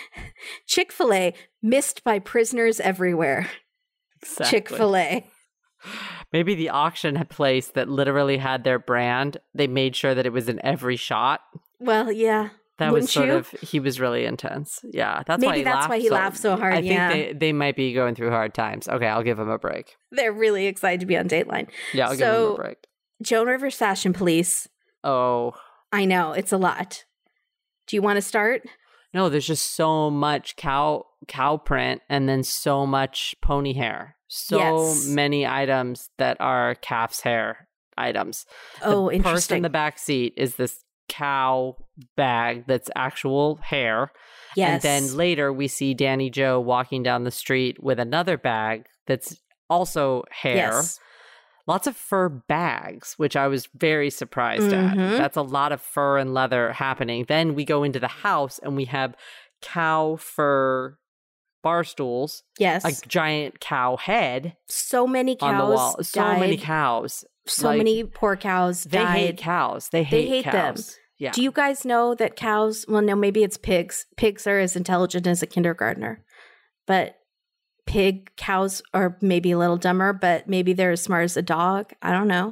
Chick-fil-A missed by prisoners everywhere. Exactly. Chick-fil-A. Maybe the auction place that literally had their brand, they made sure that it was in every shot. Well, yeah. That was sort of, he was really intense. Yeah, that's why he laughed so hard. I think they might be going through hard times. Okay, I'll give him a break. They're really excited to be on Dateline. Yeah, I'll give him a break. Joan Rivers Fashion Police. Oh. I know, it's a lot. Do you want to start? No, there's just so much cow print and then so much pony hair. So many items that are calf's hair items. Oh, interesting. The purse in the back seat is this cow bag that's actual hair. Yes. And then later we see Danny Joe walking down the street with another bag that's also hair. Yes. Lots of fur bags, which I was very surprised at. That's a lot of fur and leather happening. Then we go into the house and we have cow fur bar stools. Yes. A giant cow head. So many cows on the wall. Died. So many cows. So many poor cows died. They hate cows. They hate cows. Them. Yeah. Do you guys know that cows, well, no, maybe it's pigs. Pigs are as intelligent as a kindergartner. But cows are maybe a little dumber, but maybe they're as smart as a dog. I don't know.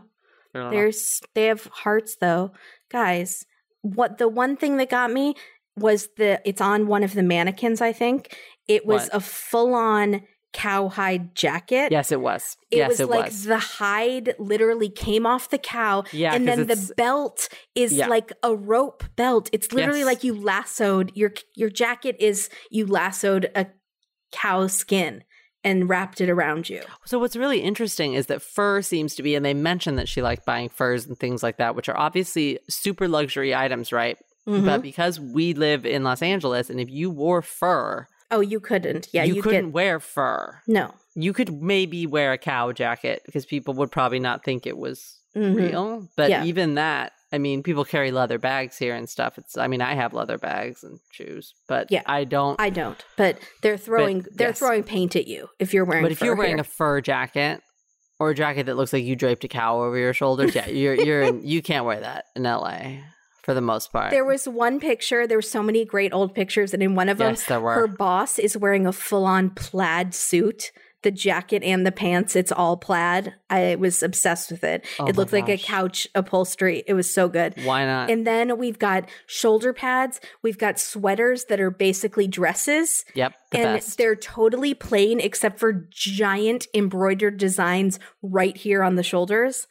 They have hearts though. Guys, the one thing that got me was it's on one of the mannequins, I think. It was a full-on cowhide jacket. Yes, it was. It was the hide literally came off the cow. Yeah, and then the belt is like a rope belt. It's literally like you lassoed your jacket you lassoed a cow skin and wrapped it around you. So what's really interesting is that fur seems to be, and they mentioned that she liked buying furs and things like that, which are obviously super luxury items, right? Mm-hmm. But because we live in Los Angeles, and if you wore fur... Oh, you couldn't. Yeah, you couldn't wear fur. No. You could maybe wear a cow jacket because people would probably not think it was real. But even that, I mean, people carry leather bags here and stuff. I have leather bags and shoes, but I don't. But they're throwing paint at you if you're wearing. But if you're wearing a fur jacket or a jacket that looks like you draped a cow over your shoulders, you can't wear that in LA. For the most part. There was one picture, there were so many great old pictures, and in one of them, her boss is wearing a full-on plaid suit. The jacket and the pants, it's all plaid. I was obsessed with it. It looked like a couch upholstery. It was so good. Why not? And then we've got shoulder pads. We've got sweaters that are basically dresses. Yep, best. They're totally plain except for giant embroidered designs right here on the shoulders.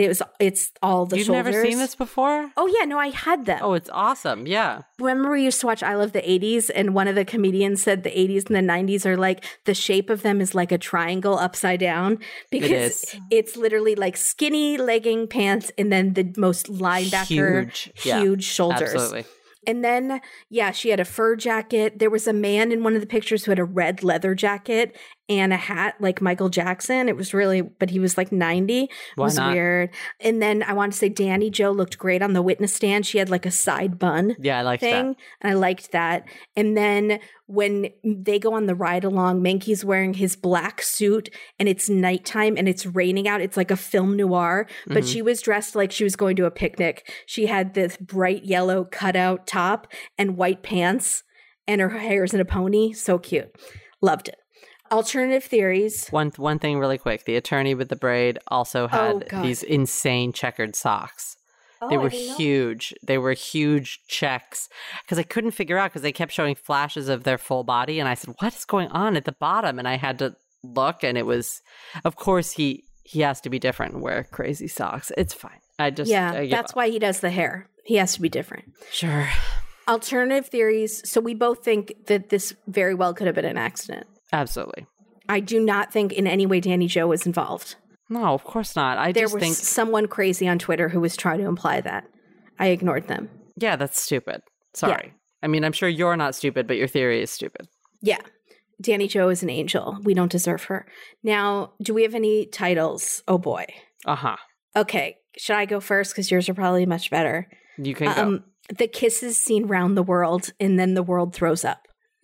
It's all the You've shoulders. You've never seen this before? Oh, yeah. No, I had them. Oh, it's awesome. Yeah. Remember we used to watch I Love the 80s, and one of the comedians said the 80s and the 90s are like, the shape of them is like a triangle upside down because it's literally like skinny legging pants and then the most linebacker, huge shoulders. Absolutely. And then, she had a fur jacket. There was a man in one of the pictures who had a red leather jacket and a hat like Michael Jackson. It was but he was like 90. It was weird. And then I want to say Danny Joe looked great on the witness stand. She had like a side bun I liked that. And I liked that. And then when they go on the ride along, Mankey's wearing his black suit and it's nighttime and it's raining out. It's like a film noir, but she was dressed like she was going to a picnic. She had this bright yellow cutout top and white pants and her hair's in a pony. So cute. Loved it. Alternative theories. One thing really quick. The attorney with the braid also had these insane checkered socks. Oh, They were huge. They were huge checks because I couldn't figure out because they kept showing flashes of their full body. And I said, what is going on at the bottom? And I had to look and it was, of course, he has to be different and wear crazy socks. It's fine. That's why he does the hair. He has to be different. Sure. Alternative theories. So we both think that this very well could have been an accident. Absolutely. I do not think in any way Danny Joe was involved. No, of course not. There was someone crazy on Twitter who was trying to imply that. I ignored them. Yeah, that's stupid. Sorry. Yeah. I mean, I'm sure you're not stupid, but your theory is stupid. Yeah. Danny Joe is an angel. We don't deserve her. Now, do we have any titles? Oh, boy. Uh-huh. Okay. Should I go first? Because yours are probably much better. You can go. The kisses seen round the world, and then the world throws up.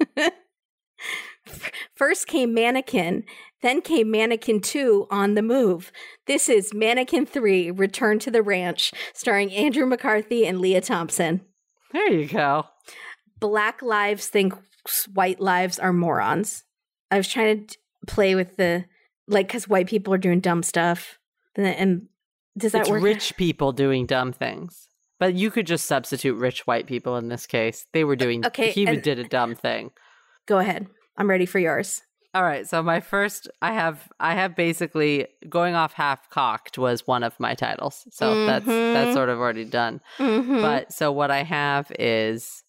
First came Mannequin, then came Mannequin 2 on the move. This is Mannequin 3, Return to the Ranch, starring Andrew McCarthy and Leah Thompson. There you go. Black lives think white lives are morons. I was trying to play with because white people are doing dumb stuff. And does that work? It's rich people doing dumb things. But you could just substitute rich white people in this case. They were doing, he did a dumb thing. Go ahead. I'm ready for yours. All right. So my first, I have basically going off half cocked was one of my titles. So that's sort of already done. Mm-hmm. But so what I have is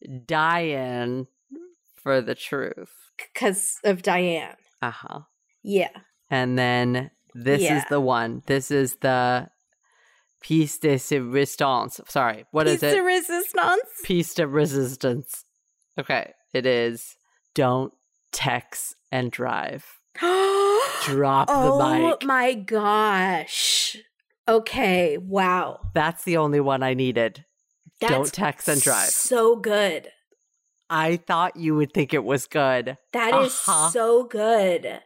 Diane for the truth. Because of Diane. Uh-huh. Yeah. And then this is the one. This is the piece de resistance. Sorry. What is it? Piece de resistance? Piece de resistance. Okay. It is don't text and drive. Drop the mic. Oh my gosh. Okay. Wow. That's the only one I needed. Don't text and drive. So good. I thought you would think it was good. That is so good. Yeah.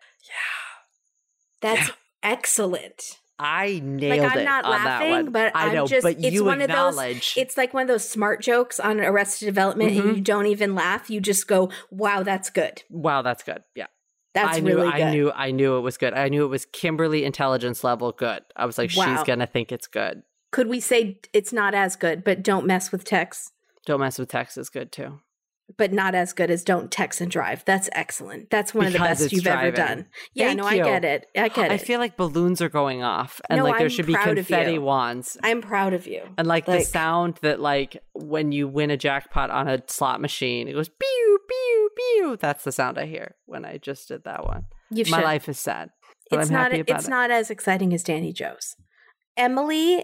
That's excellent. I nailed it. I'm not laughing, but I know, but you acknowledge. It's like one of those smart jokes on Arrested Development, and you don't even laugh. You just go, "Wow, that's good." Wow, that's good. Yeah, that's really good. I knew it was good. I knew it was Kimberly intelligence level good. I was like, she's gonna think it's good. Could we say it's not as good, but don't mess with text? Don't mess with text is good too. But not as good as don't text and drive. That's excellent. That's one of the best you've ever done. Yeah, Thank you. I get it. I feel like balloons are going off and there should be confetti wands. I'm proud of you. And the sound that when you win a jackpot on a slot machine, it goes pew, pew, pew. That's the sound I hear when I just did that one. My life is sad. But I'm happy about it. It's not as exciting as Danny Joe's. Emily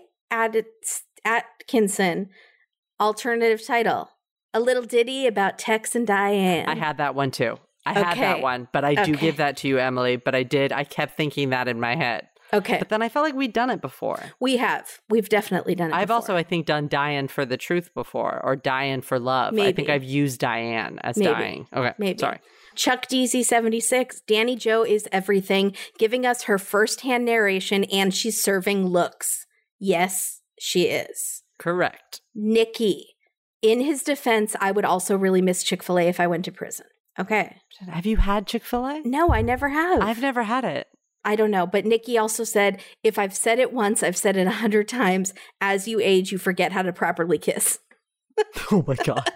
Atkinson, alternative title. A little ditty about Tex and Diane. I had that one too. I had that one, but I do give that to you, Emily. But I kept thinking that in my head. Okay. But then I felt like we'd done it before. We have. We've definitely done it I've before. also, I think, done Diane for the truth before or Diane for love. Maybe. I think I've used Diane as dying. Okay. Maybe. Sorry. Chuck DZ76, Danny Joe is everything, giving us her firsthand narration, and she's serving looks. Yes, she is. Correct. Nikki. In his defense, I would also really miss Chick-fil-A if I went to prison. Okay. Have you had Chick-fil-A? No, I never have. I've never had it. I don't know. But Nikki also said, if I've said it once, I've said it 100 times. As you age, you forget how to properly kiss. Oh my God.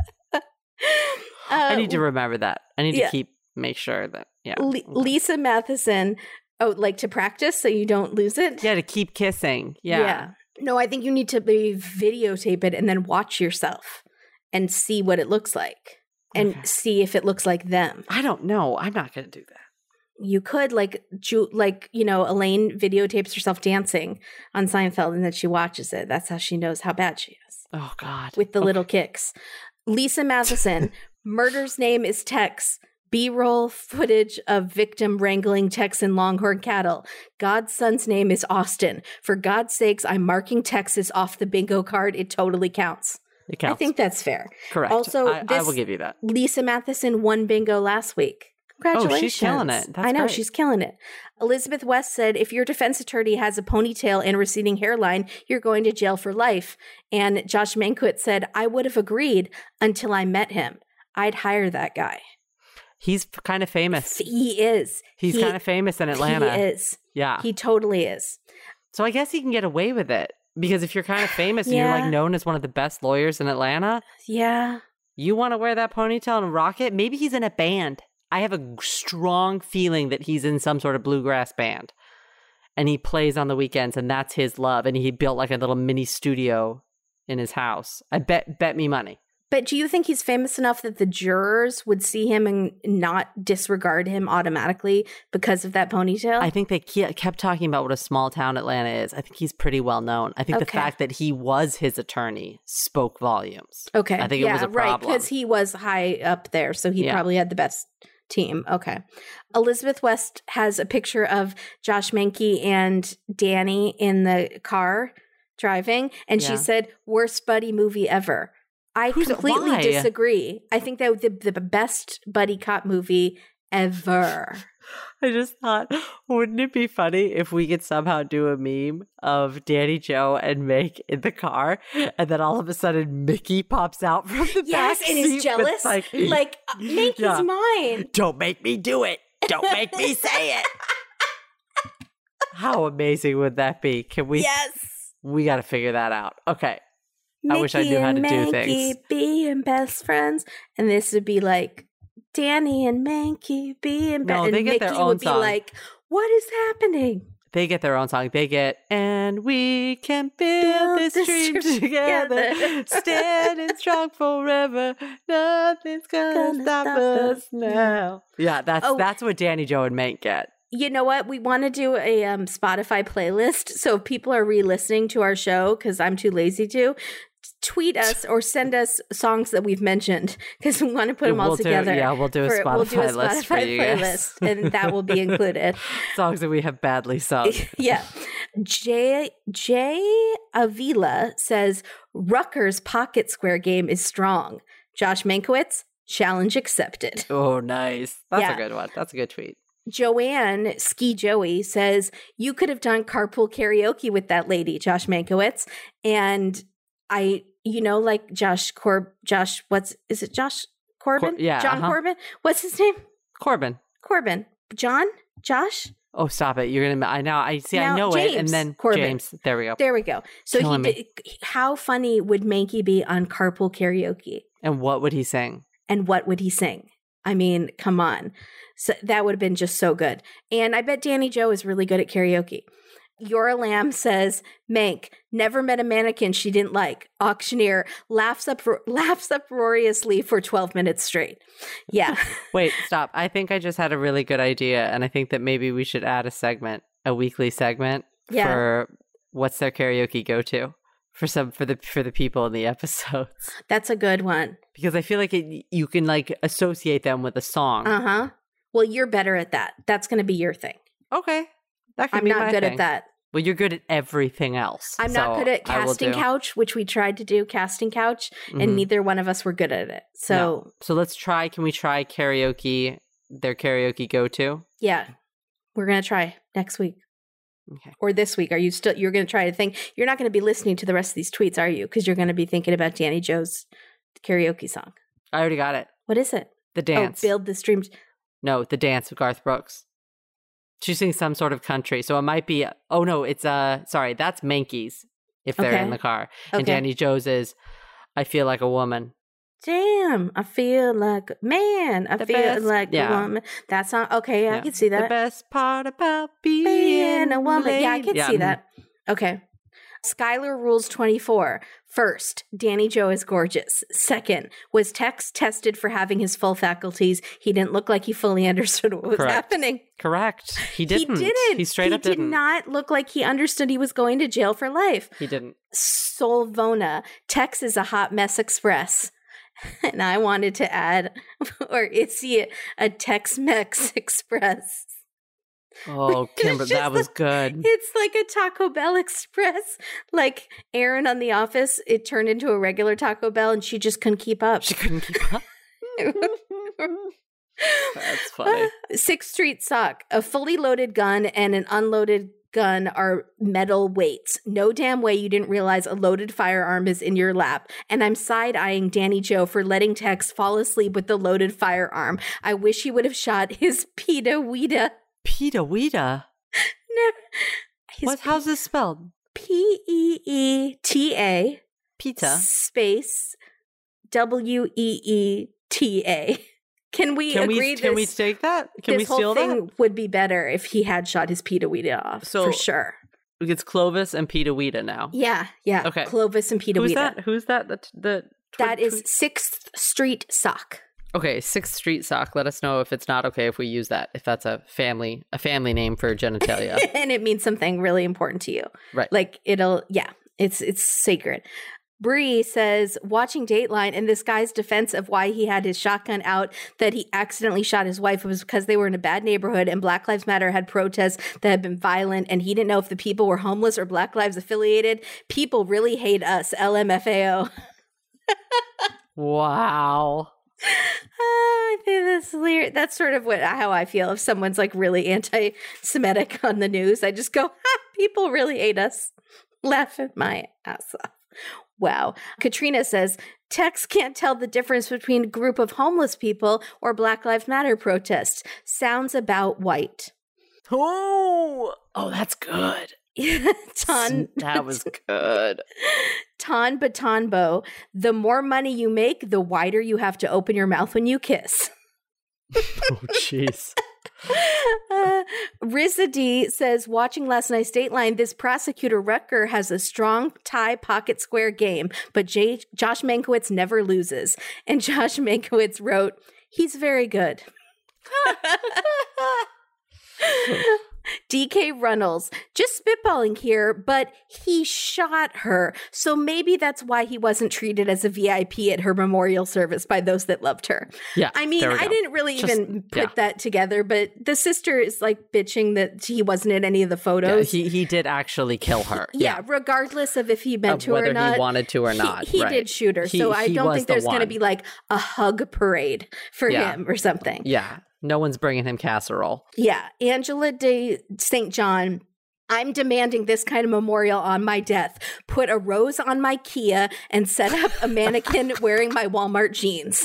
I need to remember that. I need to make sure that, Lisa Matheson, to practice so you don't lose it? Yeah, to keep kissing. Yeah. No, I think you need to videotape it and then watch yourself and see what it looks like and see if it looks like them. I don't know. I'm not going to do that. You could Elaine videotapes herself dancing on Seinfeld and then she watches it. That's how she knows how bad she is. Oh, God. With the little kicks. Lisa Matheson, murder's name is Tex. B-roll footage of victim wrangling Texan Longhorn cattle. God's son's name is Austin. For God's sakes, I'm marking Texas off the bingo card. It totally counts. It counts. I think that's fair. Correct. Also, I will give you that. Lisa Matheson won bingo last week. Congratulations. Oh, she's killing it. That's I know, great. She's killing it. Elizabeth West said, if your defense attorney has a ponytail and receding hairline, you're going to jail for life. And Josh Mankiewicz said, I would have agreed until I met him. I'd hire that guy. He's kind of famous. He is. He's kind of famous in Atlanta. He is. Yeah. He totally is. So I guess he can get away with it Because if you're kind of famous and you're like known as one of the best lawyers in Atlanta, you want to wear that ponytail and rock it? Maybe he's in a band. I have a strong feeling that he's in some sort of bluegrass band. And he plays on the weekends, and that's his love. And he built like a little mini studio in his house. I bet me money. But do you think he's famous enough that the jurors would see him and not disregard him automatically because of that ponytail? I think they kept talking about what a small town Atlanta is. I think he's pretty well known. I think the fact that he was his attorney spoke volumes. Okay. I think it was a problem. Right, because he was high up there, so he probably had the best team. Okay. Elizabeth West has a picture of Josh Mankey and Danny in the car driving, and she said, worst buddy movie ever. I completely disagree. I think that was the best buddy cop movie ever. I just thought, wouldn't it be funny if we could somehow do a meme of Danny Joe and Mick in the car, and then all of a sudden Mickey pops out from the back and is jealous? Like Mickey's mine. Don't make me do it. Don't make me say it. How amazing would that be? Can we? Yes. We got to figure that out. Okay. Mickey I wish I knew how to do things. Being best friends, and this would be like Danny and Mankey being best. No, they get Mickey their own would song. Be like, "What is happening?" They get their own song. They get, and we can build this dream together, standing strong forever. Nothing's gonna stop us now. Yeah, that's what Danny, Joe, and Mank get. You know what? We want to do a Spotify playlist. So if people are re-listening to our show, because I'm too lazy to, tweet us or send us songs that we've mentioned, because we want to put them all together. We'll do a Spotify list for you guys. Playlist, and that will be included. Songs that we have badly sung. Yeah. Jay Avila says, Rutgers pocket square game is strong. Josh Mankiewicz, challenge accepted. Oh, nice. That's a good one. That's a good tweet. Joanne Ski Joey says, you could have done carpool karaoke with that lady, Josh Mankiewicz. And like Josh, is it Josh Corbin? John Corbin? What's his name? Corbin. John? Josh? Oh, stop it. You're going to, I know James it. And then Corbin. James. There we go. So how funny would Mankey be on carpool karaoke? And what would he sing? I mean, come on. So that would have been just so good. And I bet Danny Joe is really good at karaoke. Yora Lamb says, Mank, never met a mannequin she didn't like. Auctioneer laughs uproariously for 12 minutes straight. Yeah. Wait, stop. I think I just had a really good idea. And I think that maybe we should add a weekly segment for what's their karaoke go-to for the people in the episodes. That's a good one. Because I feel like you can like associate them with a song. Uh-huh. Well, you're better at that. That's going to be your thing. Okay. That can I'm be not my good thing. at that. Well, you're good at everything else. I'm not good at casting couch, which we tried to do casting couch, and neither one of us were good at it. So let's try. Can we try karaoke? Their karaoke go-to? Yeah, we're gonna try next week. Okay. Or this week. You're gonna try to think. You're not gonna be listening to the rest of these tweets, are you? Because you're gonna be thinking about Danny Joe's karaoke song. I already got it. What is it? The dance. Oh, Build the Streams. No, the dance with Garth Brooks. She sings some sort of country. So it might be, oh no, it's, sorry, that's Mankey's if they're in the car. And Danny Joe's is, I feel like a woman. Damn, I feel like a man. I feel like a woman. That song, okay, I can see that. The best part about being a woman. Lady. Yeah, I can see that. Okay. Skylar rules 24. First, Danny Joe is gorgeous. Second, was Tex tested for having his full faculties? He didn't look like he fully understood what was happening. Correct. He didn't. He straight up didn't. He did not look like he understood he was going to jail for life. He didn't. Solvona, Tex is a hot mess express. And I wanted to add, or is he a Tex-Mex express? Oh, Kimber, that was good. It's like a Taco Bell Express. Like Erin on The Office, it turned into a regular Taco Bell and she just couldn't keep up. That's funny. 6th Street Sock. A fully loaded gun and an unloaded gun are metal weights. No damn way you didn't realize a loaded firearm is in your lap. And I'm side-eyeing Danny Joe for letting Tex fall asleep with the loaded firearm. I wish he would have shot his Pita Weta. Pita Weta? No. How's this spelled? PEETA. Pizza. Space WEETA. Can we agree? Can we take that? Can we steal that? This whole thing would be better if he had shot his Pita Wita off, for sure. It's Clovis and Pita Wita now. Yeah. Okay. Clovis and Pita Wita. Who's that? That is 6th Street Sock. Okay, 6th Street Sock. Let us know if it's not okay if we use that. If that's a family name for genitalia, and it means something really important to you, right? Like it's sacred. Bree says, watching Dateline, and this guy's defense of why he had his shotgun out, that he accidentally shot his wife, was because they were in a bad neighborhood and Black Lives Matter had protests that had been violent, and he didn't know if the people were homeless or Black Lives affiliated. People really hate us, LMFAO. Wow. I think that's sort of how I feel if someone's like really anti-Semitic on the news. I just go, people really hate us. Laugh at my ass off. Wow. Katrina says, Tex can't tell the difference between a group of homeless people or Black Lives Matter protests. Sounds about white. Oh, that's good. That was good. Ton Batonbo, the more money you make, the wider you have to open your mouth when you kiss. Oh, jeez. Rizadi says, watching last night's Dateline, this prosecutor Rutger has a strong tie pocket square game, but Josh Mankiewicz never loses. And Josh Mankiewicz wrote, he's very good. DK Runnels, just spitballing here, but he shot her. So maybe that's why he wasn't treated as a VIP at her memorial service by those that loved her. Yeah. I mean, I didn't really even put that together, but the sister is like bitching that he wasn't in any of the photos. Yeah, he did actually kill her. Yeah, regardless of if he meant to or not. Whether he wanted to or not. He did shoot her. So I don't think there's going to be like a hug parade for him or something. Yeah. No one's bringing him casserole. Yeah. Angela de St. John, I'm demanding this kind of memorial on my death. Put a rose on my Kia and set up a mannequin wearing my Walmart jeans.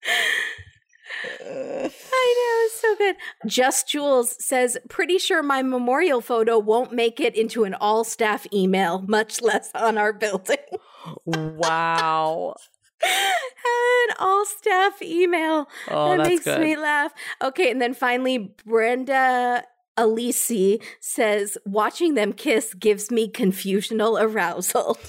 I know, it's so good. Just Jules says, pretty sure my memorial photo won't make it into an all-staff email, much less on our building. Wow. An all-staff email. Oh, that makes good. Me laugh. Okay, and then finally, Brenda Alisi says, watching them kiss gives me confusional arousal.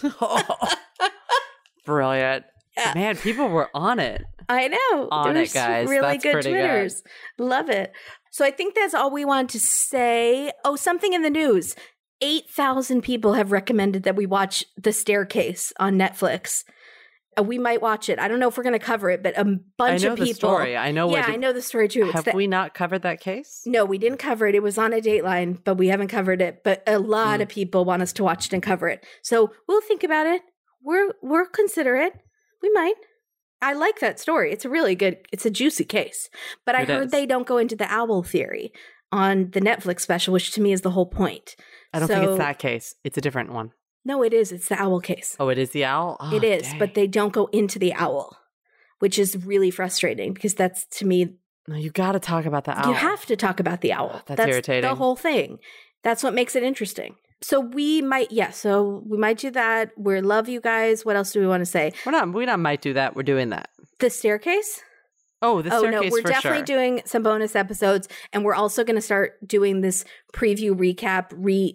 Brilliant. Yeah. Man, people were on it. I know. On it, guys. Really good Twitters. Good. Love it. So I think that's all we wanted to say. Oh, something in the news. 8,000 people have recommended that we watch The Staircase on Netflix. We might watch it. I don't know if we're going to cover it, but a bunch of people. I know the story. I know the story too. Have we not covered that case? No, we didn't cover it. It was on a Dateline, but we haven't covered it. But a lot of people want us to watch it and cover it. So we'll think about it. We're considerate. We might. I like that story. It's a juicy case. But I heard they don't go into the owl theory on the Netflix special, which to me is the whole point. I don't think it's that case. It's a different one. No, it is. It's the owl case. Oh, it is the owl? Oh, it is, but they don't go into the owl, which is really frustrating because that's, to me... No, you got to talk about the owl. You have to talk about the owl. That's irritating. The whole thing. That's what makes it interesting. So we might do that. We love you guys. What else do we want to say? We not might do that. We're doing that. The Staircase? Oh, the Staircase, no, we're definitely doing some bonus episodes, and we're also going to start doing this preview recap,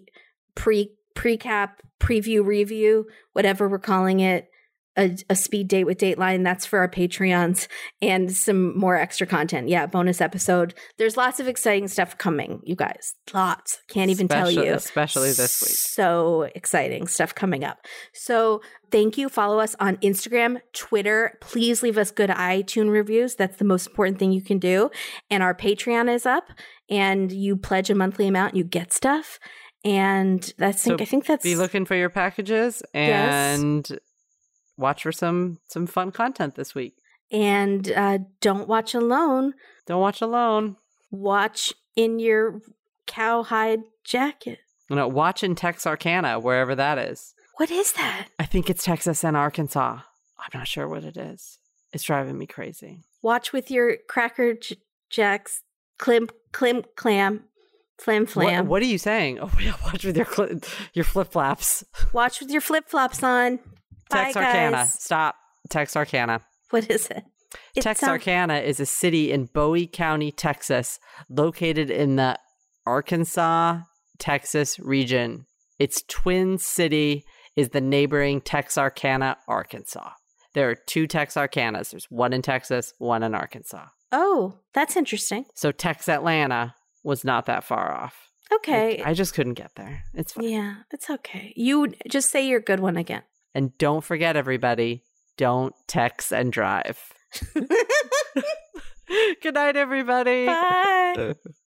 pre-cap, preview, review, whatever we're calling it, a speed date with Dateline. That's for our Patreons and some more extra content. Yeah, bonus episode. There's lots of exciting stuff coming, you guys. Lots. Can't even tell you. Especially this week. So exciting stuff coming up. So thank you. Follow us on Instagram, Twitter. Please leave us good iTunes reviews. That's the most important thing you can do. And our Patreon is up, and you pledge a monthly amount, you get stuff. And I think that's... Be looking for your packages and watch for some fun content this week. And don't watch alone. Don't watch alone. Watch in your cowhide jacket. No, watch in Texarkana, wherever that is. What is that? I think it's Texas and Arkansas. I'm not sure what it is. It's driving me crazy. Watch with your Cracker Jacks, clam. Flim flam. What are you saying? Oh, yeah, watch with your flip-flops. Watch with your flip-flops on. Bye, Texarkana. guys. Stop. Texarkana. What is it? Texarkana is a city in Bowie County, Texas, located in the Arkansas, Texas region. Its twin city is the neighboring Texarkana, Arkansas. There are 2 Texarkanas. There's one in Texas, one in Arkansas. Oh, that's interesting. So Texatlanta was not that far off. Okay. I just couldn't get there. It's fine. Yeah, it's okay. You just say your good one again. And don't forget, everybody, don't text and drive. Good night, everybody. Bye.